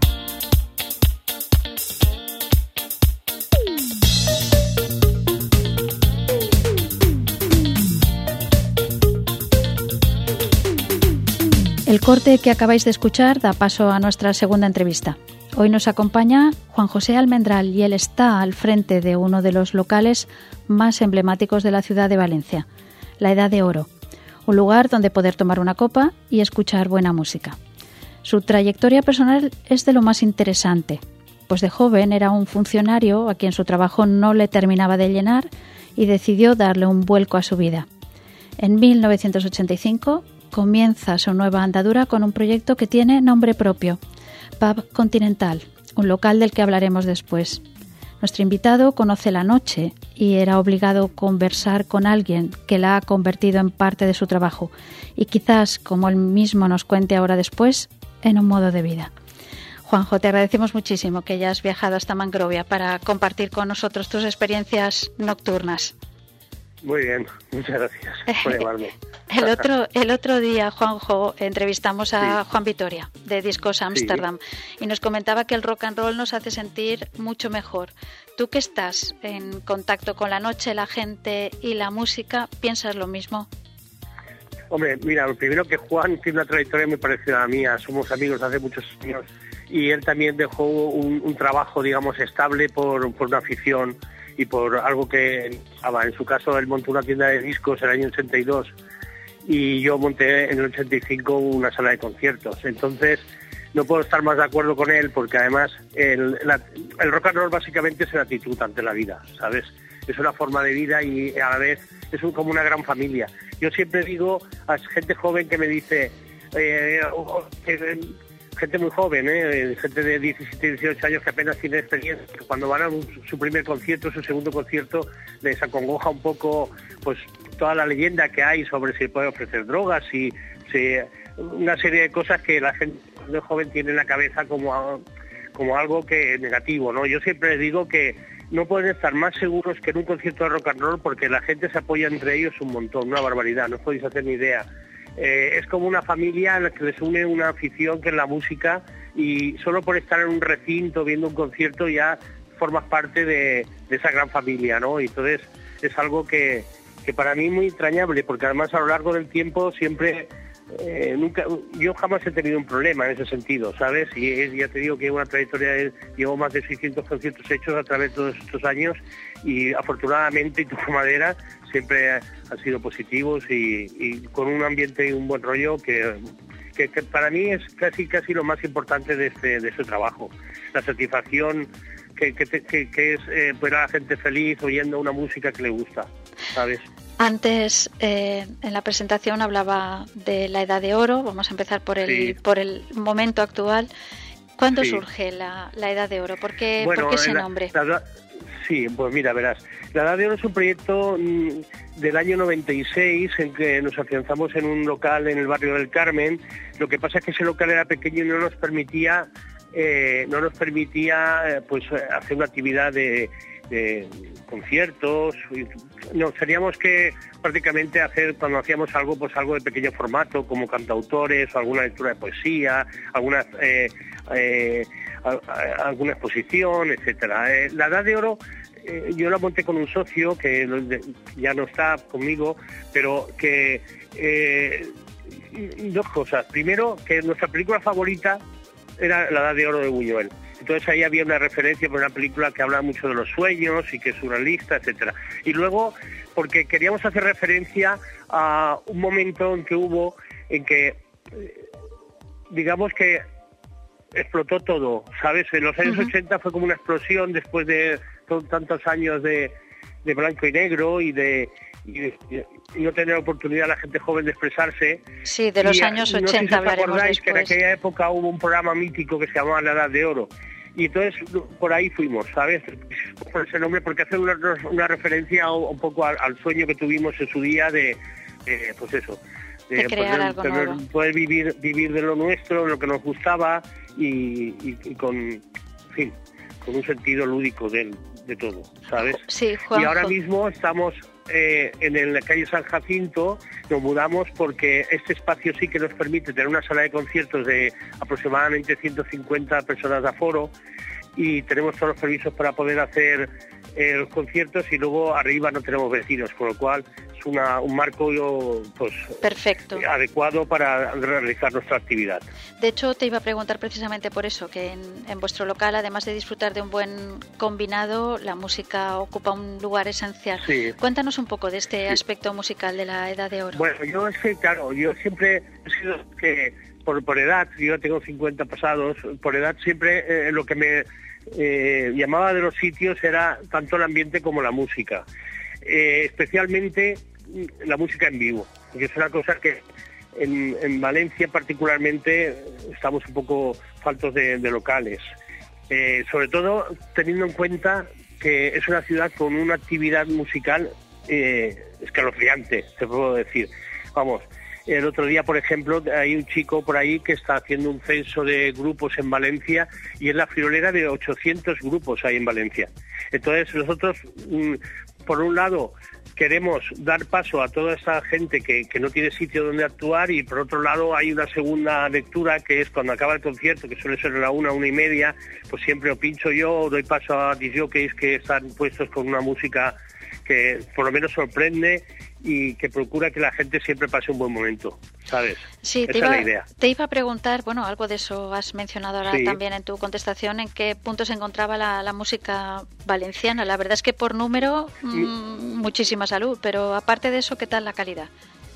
El corte que acabáis de escuchar da paso a nuestra segunda entrevista. Hoy nos acompaña Juan José Almendral y él está al frente de uno de los locales más emblemáticos de la ciudad de Valencia, La Edad de Oro, un lugar donde poder tomar una copa y escuchar buena música. Su trayectoria personal es de lo más interesante, pues de joven era un funcionario a quien su trabajo no le terminaba de llenar y decidió darle un vuelco a su vida. En mil novecientos ochenta y cinco comienza su nueva andadura con un proyecto que tiene nombre propio, Pub Continental, un local del que hablaremos después. Nuestro invitado conoce la noche y era obligado a conversar con alguien que la ha convertido en parte de su trabajo y quizás, como él mismo nos cuente ahora después, en un modo de vida. Juanjo, te agradecemos muchísimo que hayas viajado hasta Mangrovia para compartir con nosotros tus experiencias nocturnas. Muy bien, muchas gracias por llamarme. El otro, el otro día, Juanjo, entrevistamos a sí. Juan Vitoria, de Discos Amsterdam, sí. y nos comentaba que el rock and roll nos hace sentir mucho mejor. Tú que estás en contacto con la noche, la gente y la música, ¿piensas lo mismo? Hombre, mira, lo primero que Juan tiene una trayectoria muy parecida a la mía, somos amigos hace muchos años y él también dejó un, un trabajo, digamos, estable por, por una afición y por algo que, ah, en su caso, él montó una tienda de discos en el año ochenta y dos y yo monté en el ochenta y cinco una sala de conciertos. Entonces, no puedo estar más de acuerdo con él porque además el, la, el rock and roll básicamente es una actitud ante la vida, ¿sabes? Es una forma de vida y a la vez es un, como una gran familia. Yo siempre digo a gente joven que me dice, eh, eh, gente muy joven, eh, gente de diecisiete, dieciocho años que apenas tiene experiencia, que cuando van a un, su primer concierto, su segundo concierto, les acongoja un poco pues toda la leyenda que hay sobre si puede ofrecer drogas y si, una serie de cosas que la gente de joven tiene en la cabeza como, como algo que es negativo, ¿no? Yo siempre les digo que no pueden estar más seguros que en un concierto de rock and roll porque la gente se apoya entre ellos un montón, una barbaridad, no os podéis hacer ni idea. Eh, es como una familia en la que les une una afición que es la música y solo por estar en un recinto viendo un concierto ya formas parte de, de esa gran familia, ¿no? Y entonces es algo que, que para mí es muy entrañable porque además a lo largo del tiempo siempre... Eh, nunca, yo jamás he tenido un problema en ese sentido, ¿sabes? Y es, ya te digo que una trayectoria, de, llevo más de seiscientos conciertos hechos a través de todos estos años y afortunadamente, y toco madera, siempre han sido positivos y, y con un ambiente y un buen rollo que, que, que para mí es casi casi lo más importante de este, de este trabajo. La satisfacción que, que, que, que es eh, ver a la gente feliz oyendo una música que le gusta, ¿sabes? Antes, eh, en la presentación hablaba de la Edad de Oro. Vamos a empezar por el sí. por el momento actual. ¿Cuándo sí. surge la, la Edad de Oro? ¿Por qué, bueno, ¿por qué ese la, nombre? La, sí, pues mira, verás. La Edad de Oro es un proyecto mmm, del año noventa y seis en que nos afianzamos en un local en el barrio del Carmen. Lo que pasa es que ese local era pequeño y no nos permitía, eh, no nos permitía eh, pues hacer una actividad de... de conciertos, no, teníamos que prácticamente hacer cuando hacíamos algo, pues algo de pequeño formato, como cantautores, o alguna lectura de poesía, alguna eh, eh, alguna exposición, etcétera. Eh, la Edad de Oro eh, yo la monté con un socio que ya no está conmigo, pero que eh, dos cosas. Primero, que nuestra película favorita era La Edad de Oro de Buñuel. Entonces ahí había una referencia por una película que habla mucho de los sueños y que es surrealista, etcétera. Y luego, porque queríamos hacer referencia a un momento en que hubo, en que, digamos que explotó todo, ¿sabes? En los años uh-huh. ochenta fue como una explosión después de tantos años de, de blanco y negro y de... Y, y no tener oportunidad la gente joven de expresarse. Sí, de los y, años ochenta no sé si hablaremos acordáis después. Que en aquella época hubo un programa mítico que se llamaba La Edad de Oro. Y entonces por ahí fuimos, ¿sabes? Por ese nombre, porque hace una, una referencia un poco al, al sueño que tuvimos en su día de, de pues eso, de, de crear poder, algo poder, nuevo. poder vivir, vivir de lo nuestro, de lo que nos gustaba y, y, y con, en fin, con un sentido lúdico de, de todo, ¿sabes? Sí, Juanjo. Y ahora mismo estamos... Eh, en la calle San Jacinto nos mudamos porque este espacio sí que nos permite tener una sala de conciertos de aproximadamente ciento cincuenta personas de aforo y tenemos todos los permisos para poder hacer eh, los conciertos y luego arriba no tenemos vecinos, con lo cual es una, un marco pues perfecto, adecuado para realizar nuestra actividad. De hecho, te iba a preguntar precisamente por eso, que en, en vuestro local, además de disfrutar de un buen combinado, la música ocupa un lugar esencial. Sí. Cuéntanos un poco de este sí. aspecto musical de la Edad de Oro. Bueno, yo es que, claro, yo siempre he sido que, por, por edad, yo tengo cincuenta pasados, por edad siempre eh, lo que me eh, llamaba de los sitios era tanto el ambiente como la música. Eh, especialmente la música en vivo, que es una cosa que en, en Valencia particularmente estamos un poco faltos de, de locales, eh, sobre todo teniendo en cuenta que es una ciudad con una actividad musical eh, escalofriante, te puedo decir. Vamos, el otro día, por ejemplo, hay un chico por ahí que está haciendo un censo de grupos en Valencia y es la friolera de ochocientos grupos hay en Valencia. Entonces nosotros, por un lado, queremos dar paso a toda esa gente que, que no tiene sitio donde actuar y por otro lado hay una segunda lectura que es cuando acaba el concierto, que suele ser a la una, una y media, pues siempre o pincho yo o doy paso a disc jockeys que están puestos con una música que por lo menos sorprende y que procura que la gente siempre pase un buen momento, ¿sabes? Sí, Esa te iba, es la idea. te iba a preguntar, bueno, algo de eso has mencionado ahora Sí. también en tu contestación, en qué punto se encontraba la, la música valenciana. La verdad es que por número, mmm, muchísima salud, pero aparte de eso, ¿qué tal la calidad?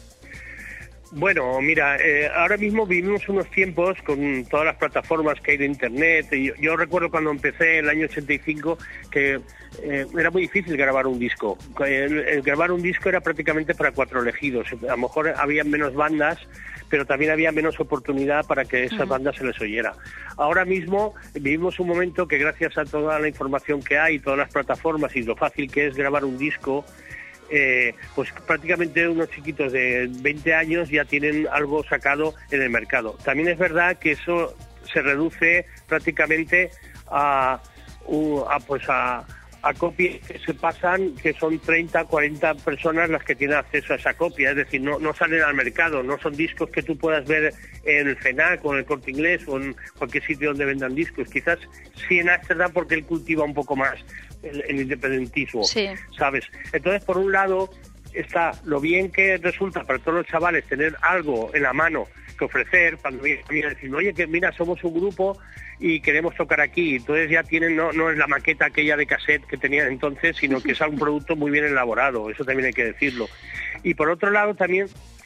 Bueno, mira, eh, ahora mismo vivimos unos tiempos con todas las plataformas que hay de Internet. Y yo, yo recuerdo cuando empecé en el año ochenta y cinco que eh, era muy difícil grabar un disco. El, el grabar un disco era prácticamente para cuatro elegidos. A lo mejor había menos bandas, pero también había menos oportunidad para que esas uh-huh. bandas se les oyera. Ahora mismo vivimos un momento que gracias a toda la información que hay, todas las plataformas y lo fácil que es grabar un disco, Eh, pues prácticamente unos chiquitos de veinte años ya tienen algo sacado en el mercado. También es verdad que eso se reduce prácticamente a, a pues a, a copias que se pasan, que son treinta, cuarenta personas las que tienen acceso a esa copia, es decir, no, no salen al mercado, no son discos que tú puedas ver en el FENAC o en el Corte Inglés o en cualquier sitio donde vendan discos. Quizás sí en Ámsterdam porque él cultiva un poco más el, el independentismo, sí. ¿sabes? Entonces, por un lado, está lo bien que resulta para todos los chavales tener algo en la mano que ofrecer, cuando vienen a decir, oye, que mira, somos un grupo y queremos tocar aquí. Entonces ya tienen, no, no es la maqueta aquella de cassette que tenían entonces, sino que es un producto muy bien elaborado, eso también hay que decirlo. Y por otro lado también,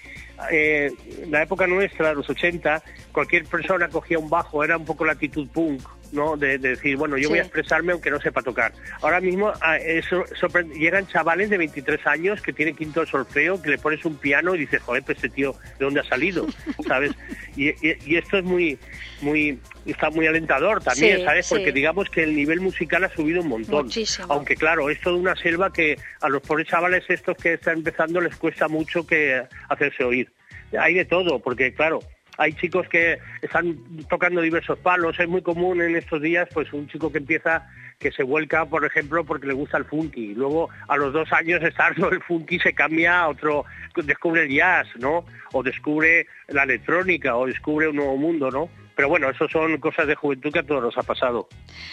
eh, la época nuestra, los ochenta, cualquier persona cogía un bajo, era un poco la actitud punk, ¿no? De, de decir, bueno, yo sí. voy a expresarme aunque no sepa tocar. Ahora mismo eso, llegan chavales de veintitrés años que tienen quinto de solfeo, que le pones un piano y dices, joder, pues este tío, ¿de dónde ha salido? ¿Sabes? Y, y, y esto es muy, muy, está muy alentador también, sí, ¿sabes? Porque sí. digamos que el nivel musical ha subido un montón. Muchísimo. Aunque claro, es toda una selva que a los pobres chavales estos que están empezando les cuesta mucho que hacerse oír. Hay de todo, porque claro, hay chicos que están tocando diversos palos. Es muy común en estos días pues un chico que empieza, que se vuelca, por ejemplo, porque le gusta el funky. Luego, a los dos años de estar el funky se cambia a otro, descubre el jazz, ¿no? O descubre la electrónica, o descubre un nuevo mundo, ¿no? Pero bueno, eso son cosas de juventud que a todos nos ha pasado.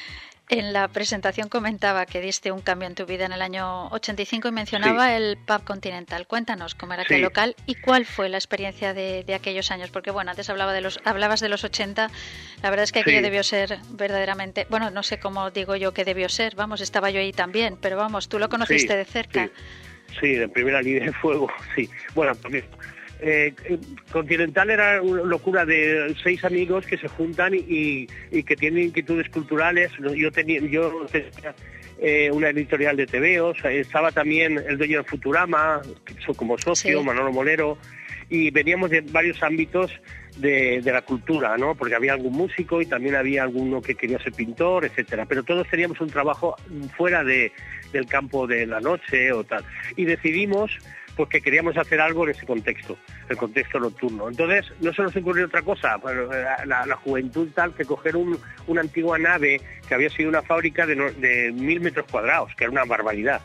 En la presentación comentaba que diste un cambio en tu vida en el año ochenta y cinco y mencionaba sí. el Pub Continental. Cuéntanos cómo era sí. aquel local y cuál fue la experiencia de, de aquellos años, porque bueno, antes hablaba de los, hablabas de los ochenta, la verdad es que aquello sí. debió ser verdaderamente, bueno, no sé cómo digo yo que debió ser, vamos, estaba yo ahí también, pero vamos, tú lo conociste sí, de cerca. Sí. sí, de primera línea de fuego, sí. Bueno, también. Eh, Continental era una locura de seis amigos que se juntan y, y que tienen inquietudes culturales. Yo tenía, yo tenía eh, una editorial de tebeos, estaba también el dueño de Futurama como socio, sí. Manolo Molero, y veníamos de varios ámbitos de, de la cultura, ¿no? Porque había algún músico y también había alguno que quería ser pintor, etcétera. Pero todos teníamos un trabajo fuera de, del campo de la noche o tal. Y decidimos porque queríamos hacer algo en ese contexto, el contexto nocturno. Entonces, no se nos ocurrió otra cosa, la, la, la juventud tal, que coger un, una antigua nave que había sido una fábrica de, no, de mil metros cuadrados, que era una barbaridad.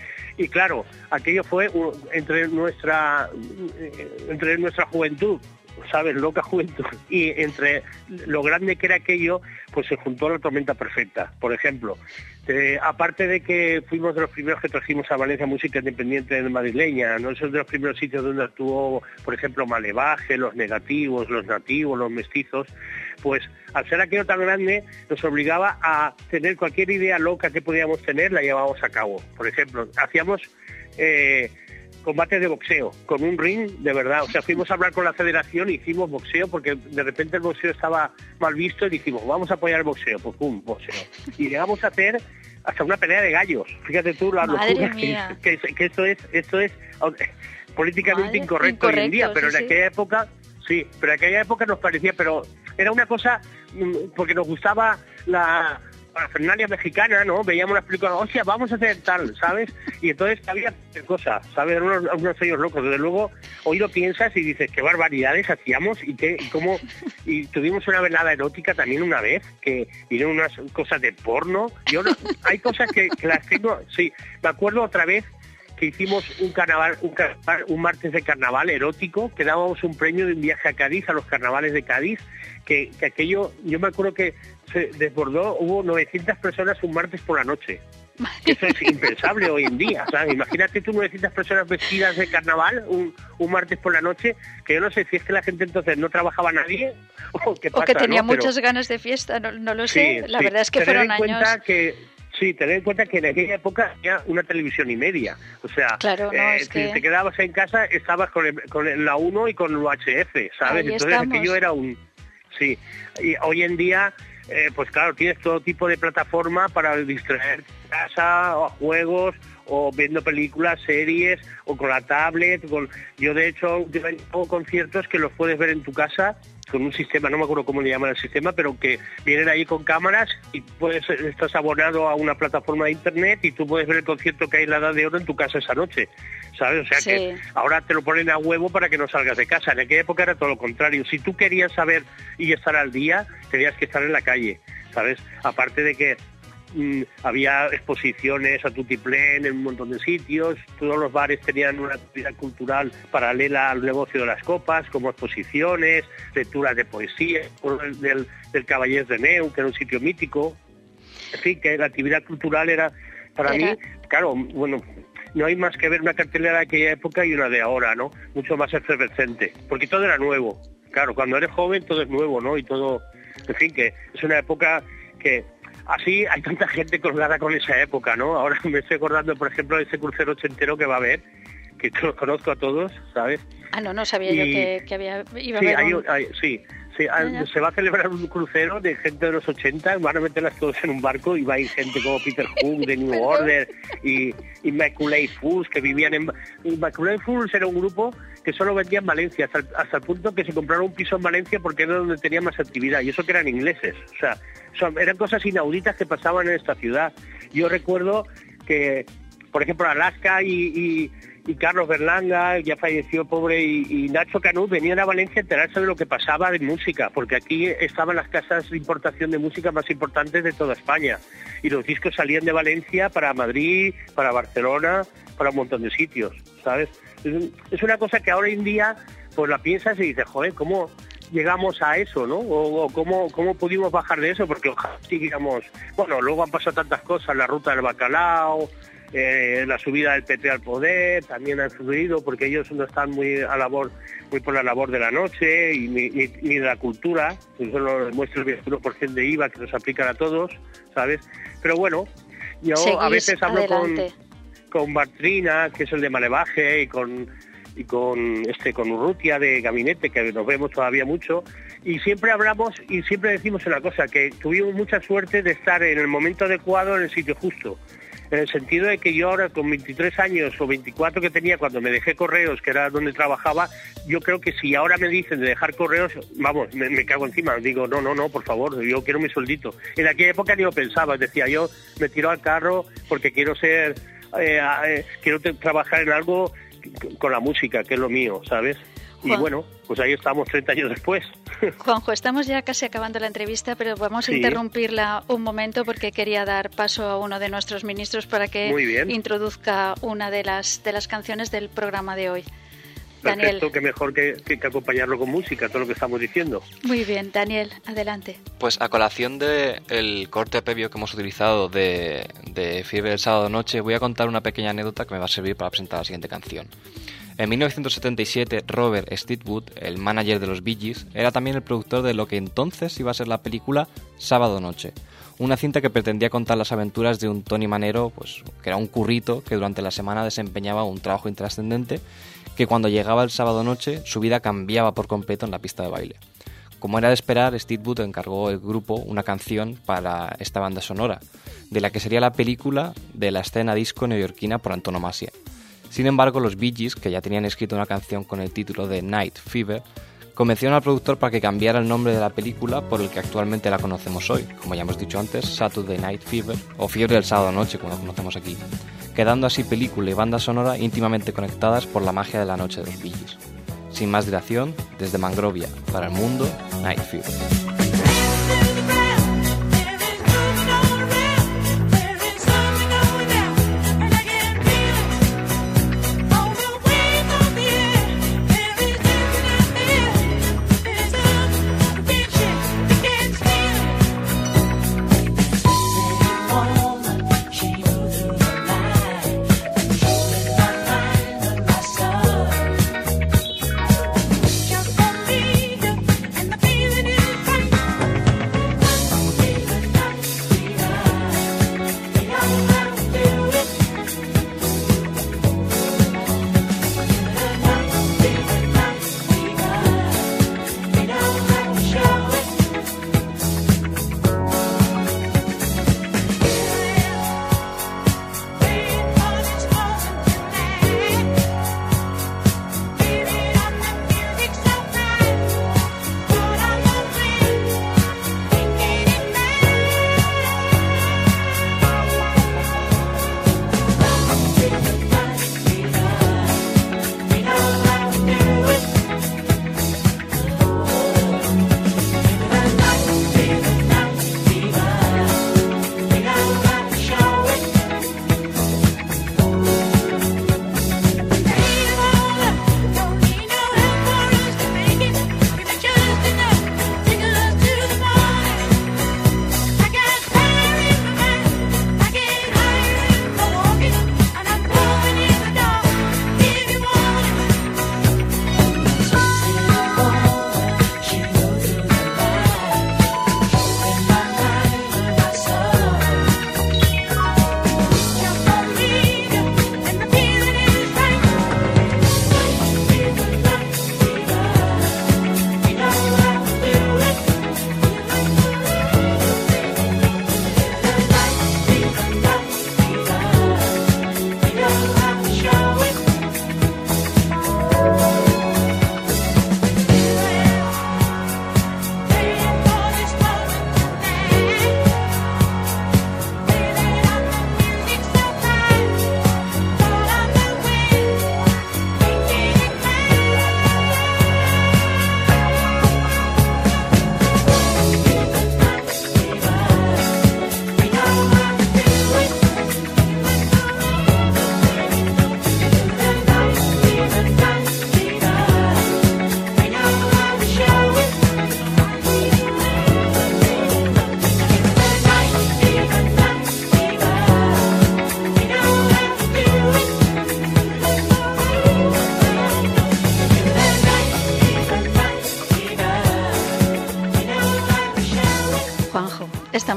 Y claro, aquello fue uh, entre nuestra entre nuestra juventud, ¿sabes? Loca juventud. Y entre lo grande que era aquello, pues se juntó la tormenta perfecta. Por ejemplo, eh, aparte de que fuimos de los primeros que trajimos a Valencia música independiente madrileña, no son de los primeros sitios donde actuó, por ejemplo, Malevaje, Los Negativos, Los Nativos, Los Mestizos, pues al ser aquello tan grande nos obligaba a tener cualquier idea loca que podíamos tener, la llevábamos a cabo. Por ejemplo, hacíamos eh, combates de boxeo, con un ring de verdad. O sea, fuimos a hablar con la federación y hicimos boxeo porque de repente el boxeo estaba mal visto y dijimos, vamos a apoyar el boxeo, pues pum, boxeo. Y llegamos a hacer hasta una pelea de gallos. Fíjate tú la locura que, que, que esto es, esto es políticamente Madre, incorrecto, incorrecto hoy en día, pero sí, en aquella sí. época, sí, pero en aquella época nos parecía, pero era una cosa, porque nos gustaba la la fernalia mexicana, ¿no? Veíamos las películas, hostia, vamos a hacer tal, ¿sabes? Y entonces había cosas, ¿sabes? Unos, unos sellos locos. Desde luego, hoy lo piensas y dices, qué barbaridades hacíamos y qué, y cómo... Y tuvimos una velada erótica también una vez, que vinieron unas cosas de porno. Yo no, hay cosas que, que las tengo... Sí, me acuerdo otra vez que hicimos un carnaval, un carnaval, un martes de carnaval erótico, que dábamos un premio de un viaje a Cádiz, a los carnavales de Cádiz, que, que aquello, yo me acuerdo que se desbordó, hubo novecientas personas un martes por la noche. que eso es impensable hoy en día, ¿sabes? Imagínate tú novecientas personas vestidas de carnaval un, un martes por la noche, que yo no sé si es que la gente entonces no trabajaba nadie o qué pasa, o que tenía ¿no? muchas Pero, ganas de fiesta, no, no lo sí, sé. La sí. verdad es que Tener fueron en cuenta años... que Sí, tener en cuenta que en aquella época había una televisión y media. O sea, claro, no, eh, es si que... te quedabas en casa, estabas con, el, con el, la uno y con el U H F, ¿sabes? Ahí Entonces estamos. aquello era un... Sí, y hoy en día, eh, pues claro, tienes todo tipo de plataforma para distraer en casa, o a juegos, o viendo películas, series, o con la tablet. Con... Yo, de hecho, tengo conciertos que los puedes ver en tu casa con un sistema, no me acuerdo cómo le llaman el sistema, pero que vienen ahí con cámaras y puedes estás abonado a una plataforma de internet y tú puedes ver el concierto que hay en la Edad de Oro en tu casa esa noche, ¿sabes? O sea Sí. que ahora te lo ponen a huevo para que no salgas de casa. En aquella época era todo lo contrario. Si tú querías saber y estar al día, tenías que estar en la calle, ¿sabes? Aparte de que Mm, había exposiciones a tutiplén en un montón de sitios, todos los bares tenían una actividad cultural paralela al negocio de las copas, como exposiciones, lecturas de poesía, el del, del Caballers de Neu, que era un sitio mítico. En fin, que la actividad cultural era, para Era- mí, claro, bueno, no hay más que ver una cartelera de aquella época y una de ahora, ¿no? Mucho más efervescente, porque todo era nuevo. Claro, cuando eres joven todo es nuevo, ¿no? Y todo, en fin, que es una época que... Así hay tanta gente colgada con esa época, ¿no? Ahora me estoy acordando, por ejemplo, de ese crucero ochentero que va a haber, que los conozco a todos, ¿sabes? Ah, no, no sabía Y- yo que, que había, iba Sí, a haber hay un... un- hay- sí, sí, Ah, ya. se va a celebrar un crucero de gente de los ochenta, van a meterlas todos en un barco y va a ir gente como Peter Hook de New Perdón. Order y Immaculate Fools que vivían en... Immaculate Fools era un grupo que solo vendía en Valencia, hasta el, hasta el punto que se compraron un piso en Valencia porque era donde tenía más actividad, y eso que eran ingleses. O sea, son, eran cosas inauditas que pasaban en esta ciudad. Yo recuerdo que, por ejemplo, Alaska y, y, y Carlos Berlanga, ya falleció pobre, y, y Nacho Canut venían a Valencia a enterarse de lo que pasaba de música, porque aquí estaban las casas de importación de música más importantes de toda España, y los discos salían de Valencia para Madrid, para Barcelona, para un montón de sitios, ¿sabes? Es, un- es una cosa que ahora en día pues la piensas y dices, joder, ¿cómo llegamos a eso, no? O, o cómo, cómo pudimos bajar de eso, porque ojalá siguiéramos... Bueno, luego han pasado tantas cosas, la ruta del bacalao, eh, la subida del P T al poder, también han subido, porque ellos no están muy a labor, muy por la labor de la noche, y ni, ni, ni de la cultura, eso lo demuestra el veintiuno por ciento de I V A que nos aplican a todos, ¿sabes? Pero bueno, yo a Seguís veces hablo con adelante. con Bartrina, que es el de Malevaje, y con y con este con Urrutia de Gabinete, que nos vemos todavía mucho, y siempre hablamos y siempre decimos una cosa, que tuvimos mucha suerte de estar en el momento adecuado en el sitio justo, en el sentido de que yo ahora con veintitrés años o veinticuatro que tenía cuando me dejé Correos, que era donde trabajaba, yo creo que si ahora me dicen de dejar Correos, vamos, me, me cago encima, digo, no, no, no, por favor, yo quiero mi sueldito. En aquella época ni lo pensaba, decía, yo me tiro al carro porque quiero ser, eh, eh, quiero te- trabajar en algo con la música, que es lo mío, ¿sabes? Y Juan. bueno, pues ahí estamos treinta años después. Juanjo, estamos ya casi acabando la entrevista, pero vamos a Sí. interrumpirla un momento porque quería dar paso a uno de nuestros ministros para que Muy bien. introduzca una de las, de las canciones del programa de hoy. Daniel. Perfecto, que mejor que, que, que acompañarlo con música, todo lo que estamos diciendo. Muy bien, Daniel, adelante. Pues a colación del corte previo que hemos utilizado de, de Fiebre del Sábado Noche, voy a contar una pequeña anécdota que me va a servir para presentar la siguiente canción. En mil novecientos setenta y siete, Robert Stigwood, el manager de los Bee Gees, era también el productor de lo que entonces iba a ser la película Sábado Noche, una cinta que pretendía contar las aventuras de un Tony Manero, pues, que era un currito que durante la semana desempeñaba un trabajo intrascendente, que cuando llegaba el sábado noche su vida cambiaba por completo en la pista de baile. Como era de esperar, Stigwood encargó al grupo una canción para esta banda sonora, de la que sería la película de la escena disco neoyorquina por antonomasia. Sin embargo, los Bee Gees, que ya tenían escrito una canción con el título de Night Fever, convencieron al productor para que cambiara el nombre de la película por el que actualmente la conocemos hoy, como ya hemos dicho antes, Saturday Night Fever, o Fiebre del Sábado Noche, como la conocemos aquí, quedando así película y banda sonora íntimamente conectadas por la magia de la noche de los Bee Gees. Sin más dilación, desde Mangrovia para el mundo, Night Fever. She was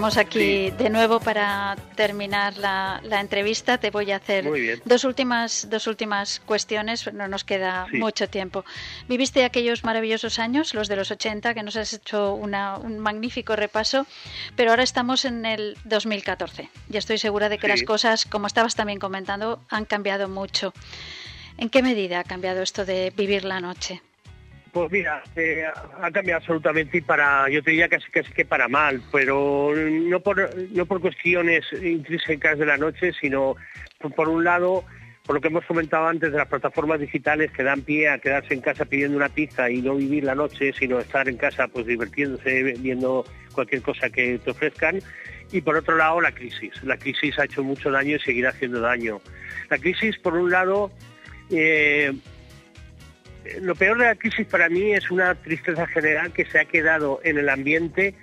estamos aquí de nuevo para terminar la, la entrevista. Te voy a hacer dos últimas, dos últimas cuestiones, no nos queda sí. mucho tiempo. Viviste aquellos maravillosos años, los de los ochenta, que nos has hecho una, un magnífico repaso, pero ahora estamos en el dos mil catorce y estoy segura de que sí. las cosas, como estabas también comentando, han cambiado mucho. ¿En qué medida ha cambiado esto de vivir la noche? Pues mira, eh, ha cambiado absolutamente y para, yo te diría casi, casi que para mal, pero no por, no por cuestiones intrínsecas de la noche, sino por, por un lado, por lo que hemos comentado antes de las plataformas digitales que dan pie a quedarse en casa pidiendo una pizza y no vivir la noche, sino estar en casa pues divirtiéndose, viendo cualquier cosa que te ofrezcan. Y por otro lado, la crisis. La crisis ha hecho mucho daño y seguirá haciendo daño. La crisis, por un lado, eh, lo peor de la crisis para mí es una tristeza general que se ha quedado en el ambiente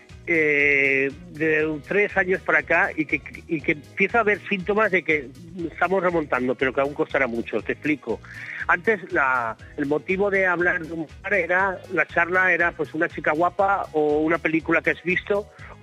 eh, de tres años para acá y que, y que empieza a haber síntomas de que estamos remontando, pero que aún costará mucho. Te explico. Antes la, el motivo de hablar de un bar era, la charla era pues una chica guapa o una película que has visto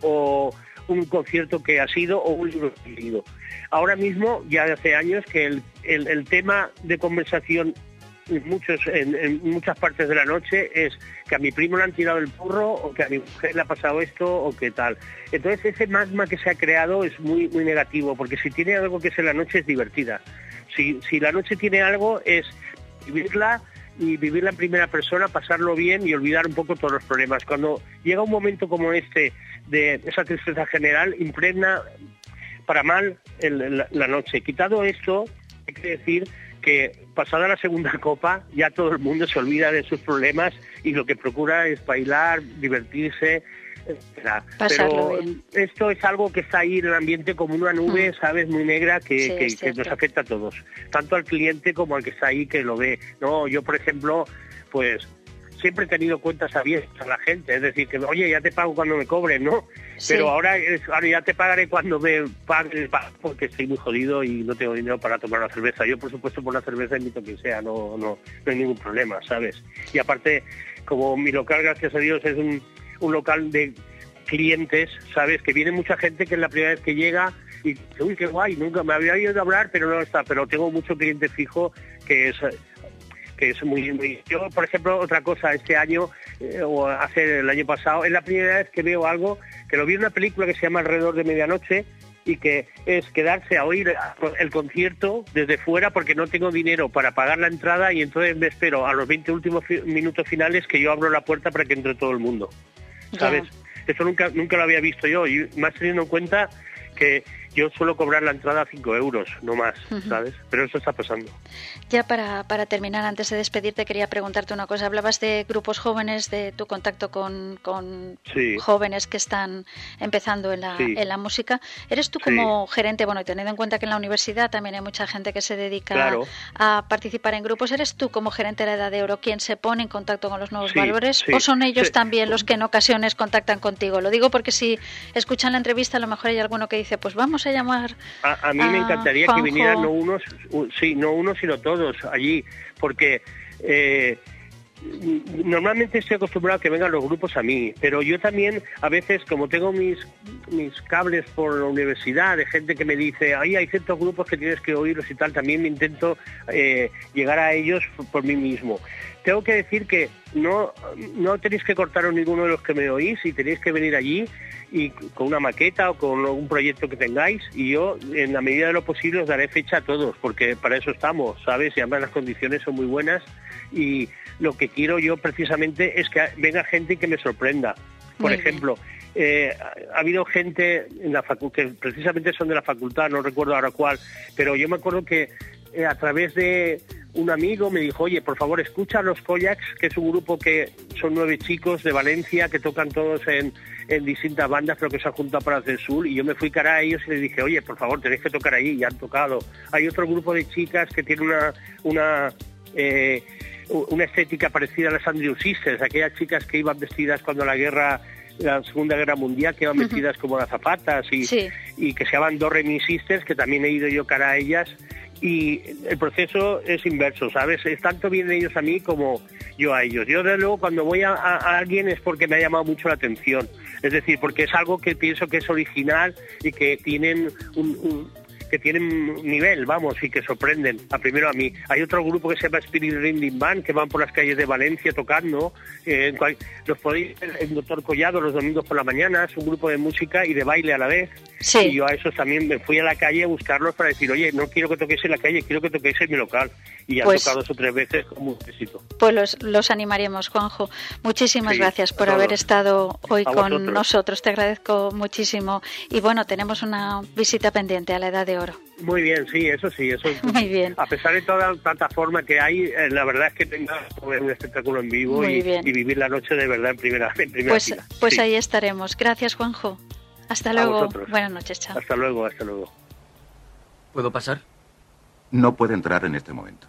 o un concierto que has ido o un libro que has leído. Ahora mismo, ya hace años, que el, el, el tema de conversación en, muchos, en, en muchas partes de la noche es que a mi primo le han tirado el burro o que a mi mujer le ha pasado esto o qué tal. Entonces ese magma que se ha creado es muy muy negativo, porque si tiene algo que es en la noche es divertida. Si, si la noche tiene algo es vivirla y vivirla en primera persona, pasarlo bien y olvidar un poco todos los problemas. Cuando llega un momento como este de esa tristeza general, impregna para mal el, la, la noche. Quitado esto, hay que decir que pasada la segunda copa ya todo el mundo se olvida de sus problemas y lo que procura es bailar, divertirse, etcétera. Pero bien. Esto es algo que está ahí en el ambiente como una nube, mm. ¿sabes? Muy negra que, sí, que, que nos afecta a todos, tanto al cliente como al que está ahí que lo ve. No, yo por ejemplo, pues siempre he tenido cuentas abiertas a la gente, es decir, que oye, ya te pago cuando me cobren, ¿no? Sí. Pero ahora, es, ahora ya te pagaré cuando me pague, porque estoy muy jodido y no tengo dinero para tomar una cerveza. Yo, por supuesto, por la cerveza invito a quien sea, no, no, no hay ningún problema, ¿sabes? Y aparte, como mi local, gracias a Dios, es un, un local de clientes, ¿sabes? Que viene mucha gente que es la primera vez que llega y dice, uy, qué guay, nunca me había oído hablar, pero no está. Pero tengo mucho cliente fijo que es... que es muy, muy... Yo, por ejemplo, otra cosa, este año, eh, o hace el año pasado, es la primera vez que veo algo, que lo vi en una película que se llama Alrededor de Medianoche, y que es quedarse a oír el concierto desde fuera porque no tengo dinero para pagar la entrada y entonces me espero a los veinte últimos fi- minutos finales que yo abro la puerta para que entre todo el mundo, ¿sabes? Yeah. Eso nunca, nunca lo había visto yo, y más teniendo en cuenta que yo suelo cobrar la entrada a cinco euros, no más, uh-huh. ¿sabes? Pero eso está pasando. Ya para, para terminar, antes de despedirte, quería preguntarte una cosa. Hablabas de grupos jóvenes, de tu contacto con, con sí. jóvenes que están empezando en la, sí. en la música. ¿Eres tú como sí. gerente, bueno, y teniendo en cuenta que en la universidad también hay mucha gente que se dedica claro. a participar en grupos, ¿eres tú como gerente de la Edad de Oro quien se pone en contacto con los nuevos sí, valores sí. o son ellos sí. también los que en ocasiones contactan contigo? Lo digo porque si escuchan la entrevista a lo mejor hay alguno que dice, pues vamos a llamar a, a mí a me encantaría Juanjo. Que vinieran no unos, sí, no unos sino todos allí, porque eh, normalmente estoy acostumbrado a que vengan los grupos a mí, pero yo también a veces, como tengo mis mis cables por la universidad de gente que me dice, ahí hay ciertos grupos que tienes que oírlos y tal, también me intento eh, llegar a ellos por, por mí mismo. Tengo que decir que no, no tenéis que cortaros ninguno de los que me oís y tenéis que venir allí y con una maqueta o con algún proyecto que tengáis, y yo en la medida de lo posible os daré fecha a todos, porque para eso estamos, ¿sabes? Y además las condiciones son muy buenas y lo que quiero yo precisamente es que venga gente y que me sorprenda. Por muy ejemplo, eh, ha habido gente en la facu- que precisamente son de la facultad, no recuerdo ahora cuál, pero yo me acuerdo que eh, a través de un amigo me dijo, oye, por favor, escucha a los Koyaks, que es un grupo que son nueve chicos de Valencia que tocan todos en, en distintas bandas, pero que se han juntado para hacer sur, y yo me fui cara a ellos y les dije, oye, por favor, tenéis que tocar ahí, y han tocado. Hay otro grupo de chicas que tiene una una eh, una estética parecida a las Andrew Sisters, aquellas chicas que iban vestidas cuando la guerra la Segunda Guerra Mundial, que iban vestidas uh-huh. como las zapatas y, sí. y que se llaman Do Re Mi Sisters, que también he ido yo cara a ellas, y el proceso es inverso, ¿sabes? Es tanto bien ellos a mí como yo a ellos. Yo, desde luego, cuando voy a, a, a alguien es porque me ha llamado mucho la atención. Es decir, porque es algo que pienso que es original y que tienen un, un que tienen nivel, vamos, y que sorprenden, a primero a mí. Hay otro grupo que se llama Spirit Rinding Band, que van por las calles de Valencia tocando, eh, en cual, los podéis ver en Doctor Collado los domingos por la mañana, es un grupo de música y de baile a la vez. Sí. Y yo a esos también me fui a la calle a buscarlos para decir, oye, no quiero que toquéis en la calle, quiero que toquéis en mi local. Y han Pues- tocado dos o tres veces con mucho éxito. Pues los, los animaremos, Juanjo. Muchísimas Sí, gracias por a haber todos. estado hoy A con vosotros. nosotros. Te agradezco muchísimo. Y bueno, tenemos una visita pendiente a la Edad de Oro. Muy bien, sí, eso sí, eso Muy bien. A pesar de toda la plataforma que hay, eh, la verdad es que tengo que ver un espectáculo en vivo Muy y, bien. y vivir la noche de verdad en primera, en primera Pues, fila. pues Sí. ahí estaremos. Gracias, Juanjo. Hasta A luego. vosotros. Buenas noches, chao. Hasta luego, hasta luego. ¿Puedo pasar? No puede entrar en este momento.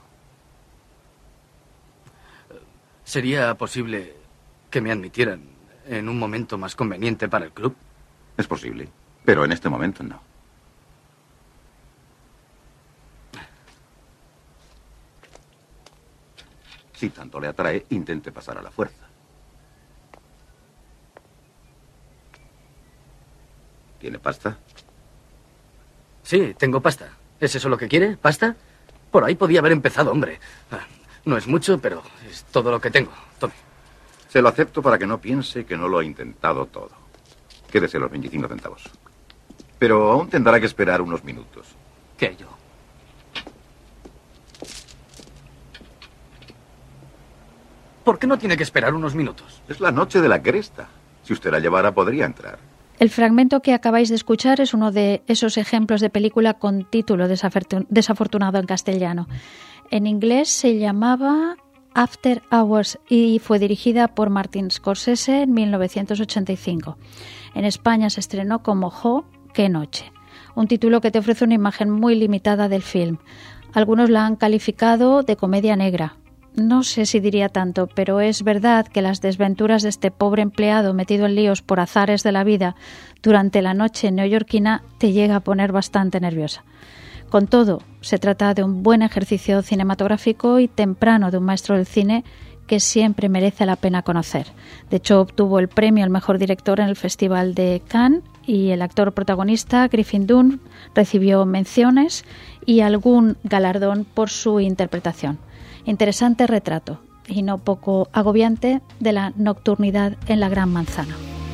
¿Sería posible que me admitieran en un momento más conveniente para el club? Es posible, pero en este momento no. Si tanto le atrae, intente pasar a la fuerza. ¿Tiene pasta? Sí, tengo pasta. ¿Es eso lo que quiere? ¿Pasta? Por ahí podía haber empezado, hombre. Ah, no es mucho, pero es todo lo que tengo. Tome. Se lo acepto para que no piense que no lo ha intentado todo. Quédese los veinticinco centavos. Pero aún tendrá que esperar unos minutos. ¿Qué yo? ¿Por qué no tiene que esperar unos minutos? Es la noche de la cresta. Si usted la llevara, podría entrar. El fragmento que acabáis de escuchar es uno de esos ejemplos de película con título desafortun- desafortunado en castellano. En inglés se llamaba After Hours y fue dirigida por Martin Scorsese en mil novecientos ochenta y cinco. En España se estrenó como Jo, qué noche, un título que te ofrece una imagen muy limitada del film. Algunos la han calificado de comedia negra. No sé si diría tanto, pero es verdad que las desventuras de este pobre empleado metido en líos por azares de la vida durante la noche neoyorquina te llega a poner bastante nerviosa. Con todo, se trata de un buen ejercicio cinematográfico y temprano de un maestro del cine que siempre merece la pena conocer. De hecho, obtuvo el premio al mejor director en el Festival de Cannes y el actor protagonista, Griffin Dunne, recibió menciones y algún galardón por su interpretación. Interesante retrato, y no poco agobiante, de la nocturnidad en la Gran Manzana.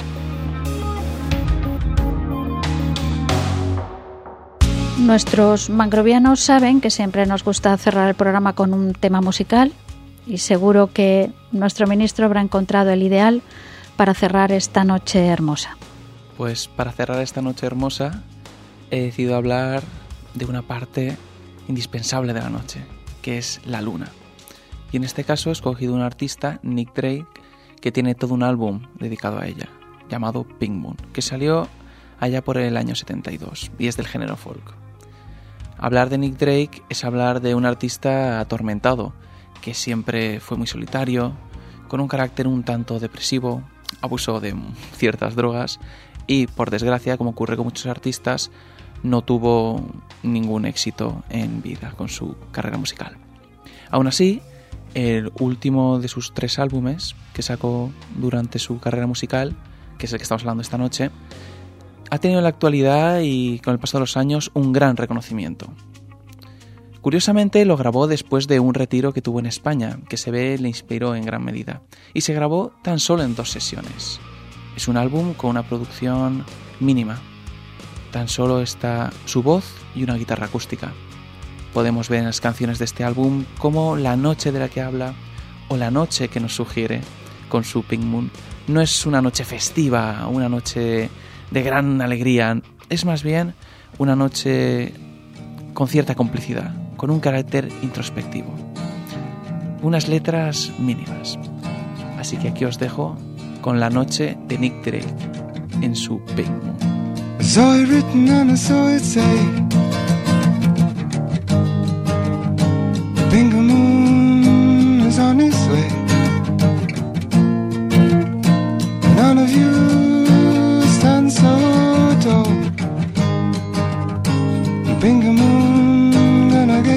Nuestros mangrovianos saben que siempre nos gusta cerrar el programa con un tema musical, y seguro que nuestro ministro habrá encontrado el ideal para cerrar esta noche hermosa. Pues para cerrar esta noche hermosa he decidido hablar de una parte indispensable de la noche, que es la luna. Y en este caso he escogido un artista, Nick Drake, que tiene todo un álbum dedicado a ella, llamado Pink Moon, que salió allá por el año setenta y dos y es del género folk. Hablar de Nick Drake es hablar de un artista atormentado, que siempre fue muy solitario, con un carácter un tanto depresivo, abusó de ciertas drogas y, por desgracia, como ocurre con muchos artistas, no tuvo ningún éxito en vida con su carrera musical. Aún así, el último de sus tres álbumes que sacó durante su carrera musical, que es el que estamos hablando esta noche, ha tenido en la actualidad y con el paso de los años un gran reconocimiento. Curiosamente lo grabó después de un retiro que tuvo en España, que se ve le inspiró en gran medida, y se grabó tan solo en dos sesiones. Es un álbum con una producción mínima. Tan solo está su voz y una guitarra acústica. Podemos ver en las canciones de este álbum como la noche de la que habla o la noche que nos sugiere con su Pink Moon no es una noche festiva, una noche de gran alegría, es más bien una noche con cierta complicidad, con un carácter introspectivo. Unas letras mínimas. Así que aquí os dejo con la noche de Nick Drake en su Pink Moon. I saw it written and I saw it say, the pink moon is on its way. None of you stand so tall. The pink moon gonna get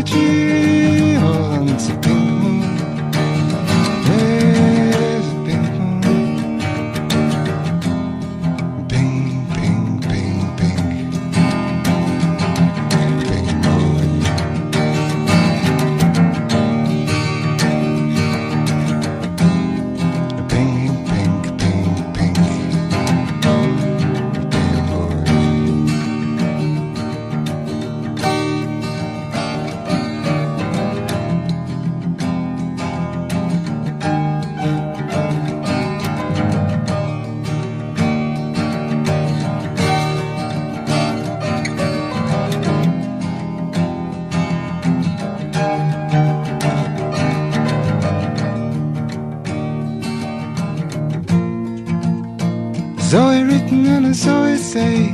Zoe written and a Zoe say.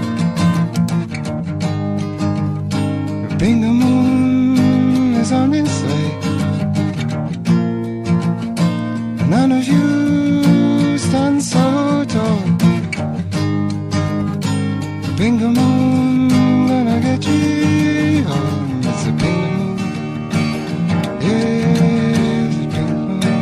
Bingo moon is on its way. None of you stand so tall. Bingo moon gonna get you home. It's a bingo moon. Yeah, it's a bingo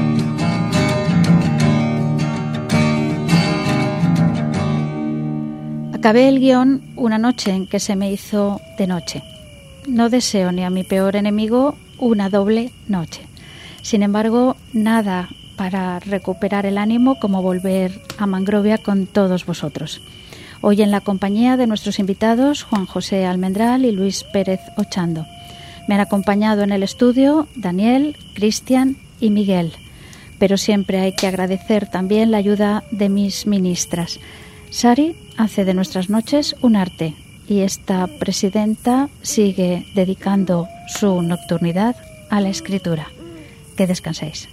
moon. Acabé el guión una noche en que se me hizo de noche. No deseo ni a mi peor enemigo una doble noche. Sin embargo, nada para recuperar el ánimo como volver a Mangrovia con todos vosotros. Hoy en la compañía de nuestros invitados Juan José Almendral y Luis Pérez Ochando. Me han acompañado en el estudio Daniel, Cristian y Miguel. Pero siempre hay que agradecer también la ayuda de mis ministras. Sari hace de nuestras noches un arte y esta presidenta sigue dedicando su nocturnidad a la escritura. Que descanséis.